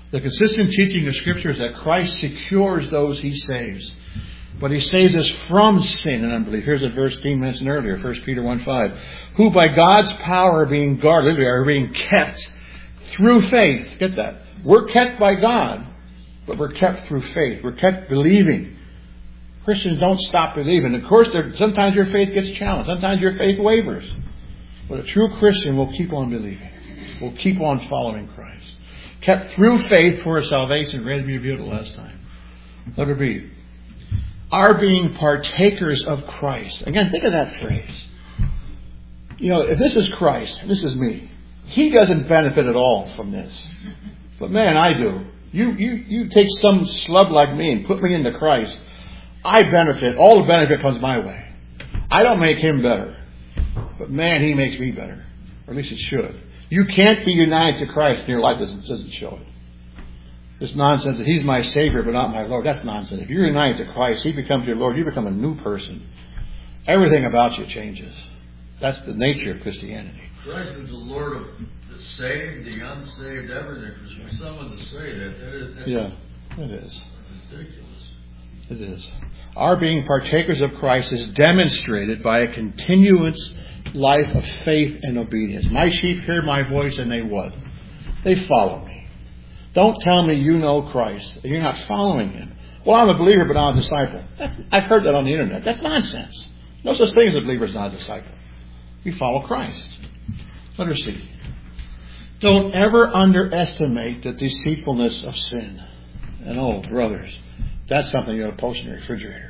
The consistent teaching of Scripture is that Christ secures those He saves. But He saves us from sin and unbelief. Here's a verse Dean mentioned earlier, First Peter one five. Who by God's power are being guarded, are being kept through faith. Get that? We're kept by God, but we're kept through faith. We're kept believing. Christians don't stop believing. Of course, sometimes your faith gets challenged. Sometimes your faith wavers. But a true Christian will keep on believing. Will keep on following Christ. Kept through faith for His salvation. Read me reviewed it last time. Let it be. Are being partakers of Christ. Again, think of that phrase. You know, if this is Christ, this is me. He doesn't benefit at all from this. But man, I do. You, you, you take some slub like me and put me into Christ. I benefit. All the benefit comes my way. I don't make Him better. But man, He makes me better. Or at least it should. You can't be united to Christ and your life doesn't, doesn't show it. This nonsense that He's my Savior but not my Lord, that's nonsense. If you're united to Christ, He becomes your Lord, you become a new person. Everything about you changes. That's the nature of Christianity. Christ is the Lord of the saved, the unsaved, everything. For someone to say that, that is, that's yeah, it is. ridiculous. It is. Our being partakers of Christ is demonstrated by a continuous life of faith and obedience. My sheep hear my voice and they what? They follow me. Don't tell me you know Christ and you're not following Him. Well, I'm a believer but not a disciple. That's, I've heard that on the internet. That's nonsense. No such thing as a believer is not a disciple. You follow Christ. Let her see. Don't ever underestimate the deceitfulness of sin. And oh, brothers, that's something you ought to post in your refrigerator.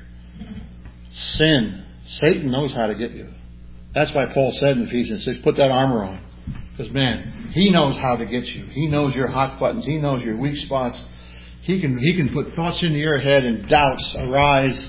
Sin. Satan knows how to get you. That's why Paul said in Ephesians six, put that armor on. Because man, he knows how to get you. He knows your hot buttons. He knows your weak spots. He can he can put thoughts into your head and doubts arise.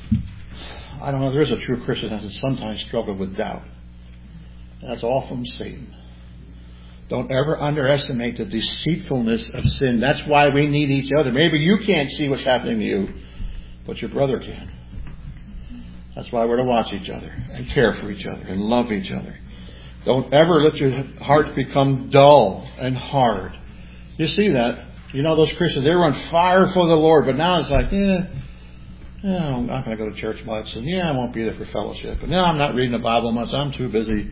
I don't know, there is a true Christian that has sometimes struggled with doubt. That's all from Satan. Don't ever underestimate the deceitfulness of sin. That's why we need each other. Maybe you can't see what's happening to you, but your brother can. That's why we're to watch each other and care for each other and love each other. Don't ever let your heart become dull and hard. You see that? You know those Christians, they were on fire for the Lord, but now it's like, eh, yeah, I'm not going to go to church much, and yeah, I won't be there for fellowship, and no, I'm not reading the Bible much, I'm too busy.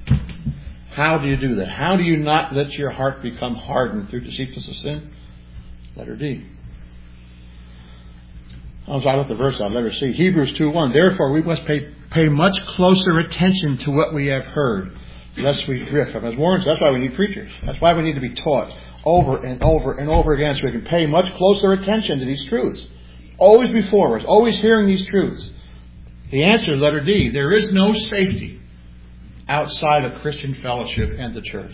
How do you do that? How do you not let your heart become hardened through deceitfulness of sin? Letter D. As I let the verse out, letter C. Hebrews two one. Therefore, we must pay, pay much closer attention to what we have heard, lest we drift from His warnings. That's why we need preachers. That's why we need to be taught over and over and over again so we can pay much closer attention to these truths. Always before us, always hearing these truths. The answer, letter D, there is no safety outside of Christian fellowship and the church.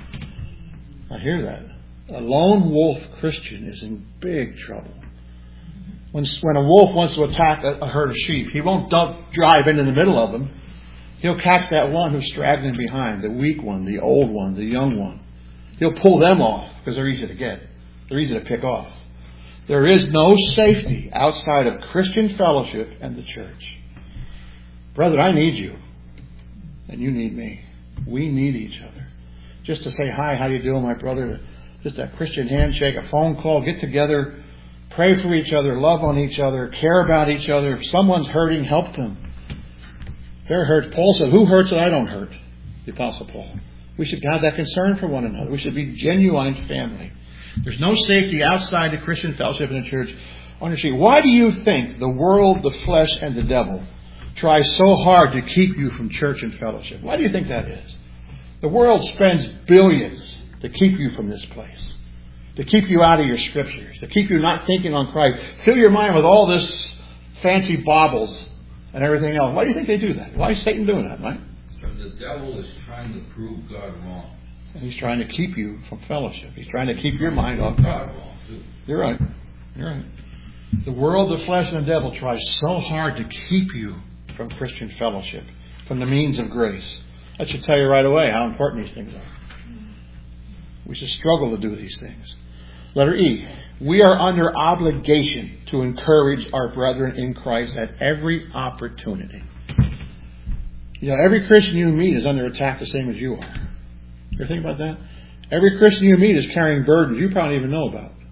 I hear that. A lone wolf Christian is in big trouble. When, when a wolf wants to attack a, a herd of sheep, he won't dump, drive in in the middle of them. He'll catch that one who's straggling behind, the weak one, the old one, the young one. He'll pull them off because they're easy to get. They're easy to pick off. There is no safety outside of Christian fellowship and the church. Brother, I need you. And you need me. We need each other. Just to say, hi, how do you doing, my brother? Just a Christian handshake, a phone call, get together, pray for each other, love on each other, care about each other. If someone's hurting, help them. They're hurt. Paul said, who hurts that I don't hurt? The Apostle Paul. We should have that concern for one another. We should be genuine family. There's no safety outside the Christian fellowship in the church. Understand, why do you think the world, the flesh, and the devil try so hard to keep you from church and fellowship? Why do you think that is? The world spends billions to keep you from this place. To keep you out of your scriptures. To keep you not thinking on Christ. Fill your mind with all this fancy baubles and everything else. Why do you think they do that? Why is Satan doing that, right? Because the devil is trying to prove God wrong. And he's trying to keep you from fellowship. He's trying to keep your mind off God. You're right. You're right. The world, the flesh, and the devil tries so hard to keep you from Christian fellowship, from the means of grace. That should tell you right away how important these things are. We should struggle to do these things. Letter E. We are under obligation to encourage our brethren in Christ at every opportunity. You know, every Christian you meet is under attack the same as you are. You ever think about that? Every Christian you meet is carrying burdens you probably don't even know about.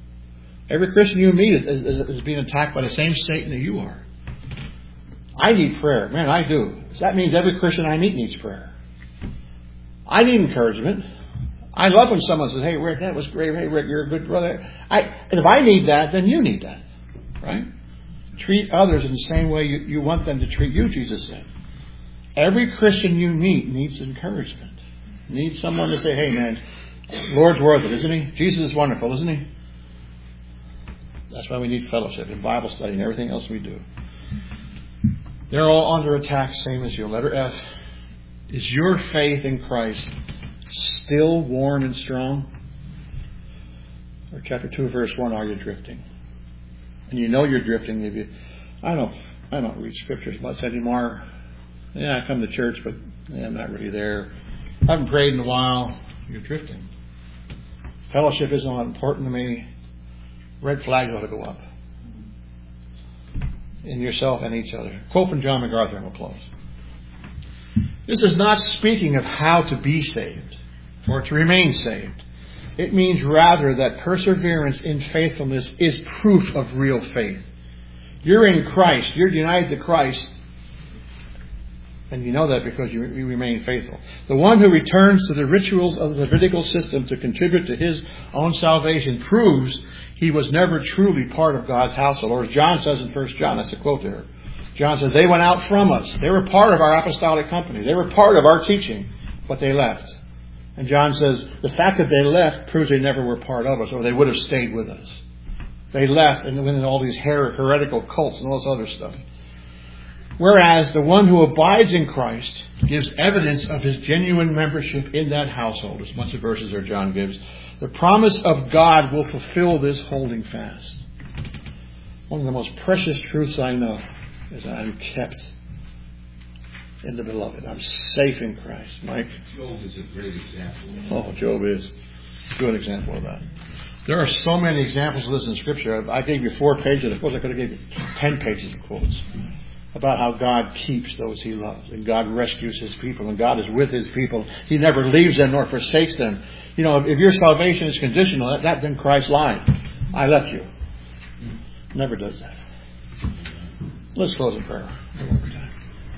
Every Christian you meet is, is, is being attacked by the same Satan that you are. I need prayer. Man, I do. So that means every Christian I meet needs prayer. I need encouragement. I love when someone says, hey, Rick, that was great. Hey, Rick, you're a good brother. I, and if I need that, then you need that. Right? Treat others in the same way you, you want them to treat you, Jesus said. Every Christian you meet needs encouragement. Needs someone to say, hey, man, Lord's worth it, isn't He? Jesus is wonderful, isn't He? That's why we need fellowship and Bible study and everything else we do. They're all under attack, same as you. Letter F. Is your faith in Christ still warm and strong? Or chapter two, verse one, are you drifting? And you know you're drifting if you... I don't, I don't read scriptures much anymore. Yeah, I come to church, but yeah, I'm not really there. I haven't prayed in a while. You're drifting. Fellowship isn't important to me. Red flags ought to go up. In yourself and each other. Quote from John MacArthur and we'll close. This is not speaking of how to be saved or to remain saved. It means rather that perseverance in faithfulness is proof of real faith. You're in Christ. You're united to Christ. And you know that because you, you remain faithful. The one who returns to the rituals of the Levitical system to contribute to his own salvation proves he was never truly part of God's household. Or as John says in First John, that's a quote there. John says, they went out from us. They were part of our apostolic company. They were part of our teaching, but they left. And John says, the fact that they left proves they never were part of us, or they would have stayed with us. They left and went in all these her- heretical cults and all this other stuff. Whereas the one who abides in Christ gives evidence of his genuine membership in that household, as much of verses as John gives. The promise of God will fulfill this holding fast. One of the most precious truths I know is that I'm kept in the beloved. I'm safe in Christ. Mike? Job is a great example. Oh, Job is a good example of that. There are so many examples of this in Scripture. I gave you four pages of quotes. I could have given you ten pages of quotes about how God keeps those He loves, and God rescues His people, and God is with His people. He never leaves them nor forsakes them. You know, if, if your salvation is conditional, that, that then Christ lied. I left you. Never does that. Let's close in prayer. One more time.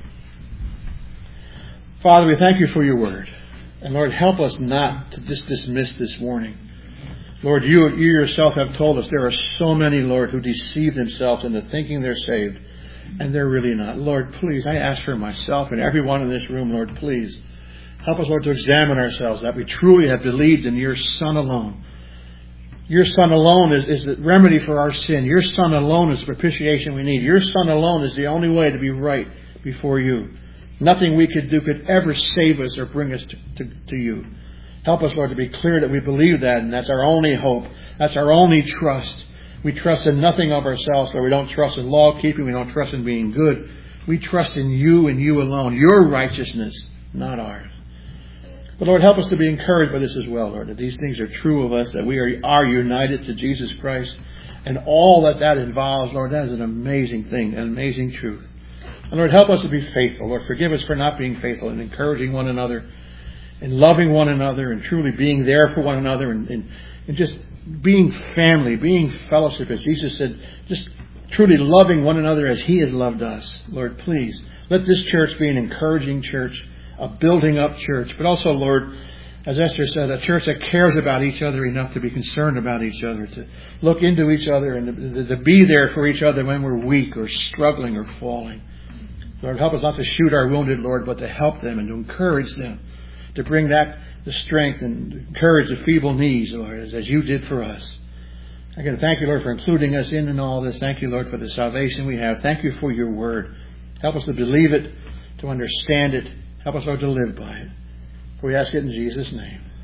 Father, we thank You for Your word. And Lord, help us not to just dismiss this warning. Lord, you, you Yourself have told us there are so many, Lord, who deceive themselves into thinking they're saved. And they're really not. Lord, please, I ask for myself and everyone in this room, Lord, please. Help us, Lord, to examine ourselves, that we truly have believed in Your Son alone. Your Son alone is, is the remedy for our sin. Your Son alone is the propitiation we need. Your Son alone is the only way to be right before You. Nothing we could do could ever save us or bring us to, to, to You. Help us, Lord, to be clear that we believe that, and that's our only hope. That's our only trust. We trust in nothing of ourselves, Lord. We don't trust in law keeping. We don't trust in being good. We trust in You and You alone. Your righteousness, not ours. But Lord, help us to be encouraged by this as well, Lord, that these things are true of us, that we are, are united to Jesus Christ, and all that that involves, Lord, that is an amazing thing, an amazing truth. And Lord, help us to be faithful. Lord, forgive us for not being faithful and encouraging one another, and loving one another, and truly being there for one another, and, and, and just being family, being fellowship, as Jesus said, just truly loving one another as He has loved us. Lord, please, let this church be an encouraging church, a building up church, but also, Lord, as Esther said, a church that cares about each other enough to be concerned about each other, to look into each other and to, to be there for each other when we're weak or struggling or falling. Lord, help us not to shoot our wounded, Lord, but to help them and to encourage them, to bring that the strength and encourage the feeble knees, Lord, as, as You did for us. Again, thank You, Lord, for including us in in all this. Thank You, Lord, for the salvation we have. Thank You for Your word. Help us to believe it, to understand it. Help us, Lord, to live by it. For we ask it in Jesus' name.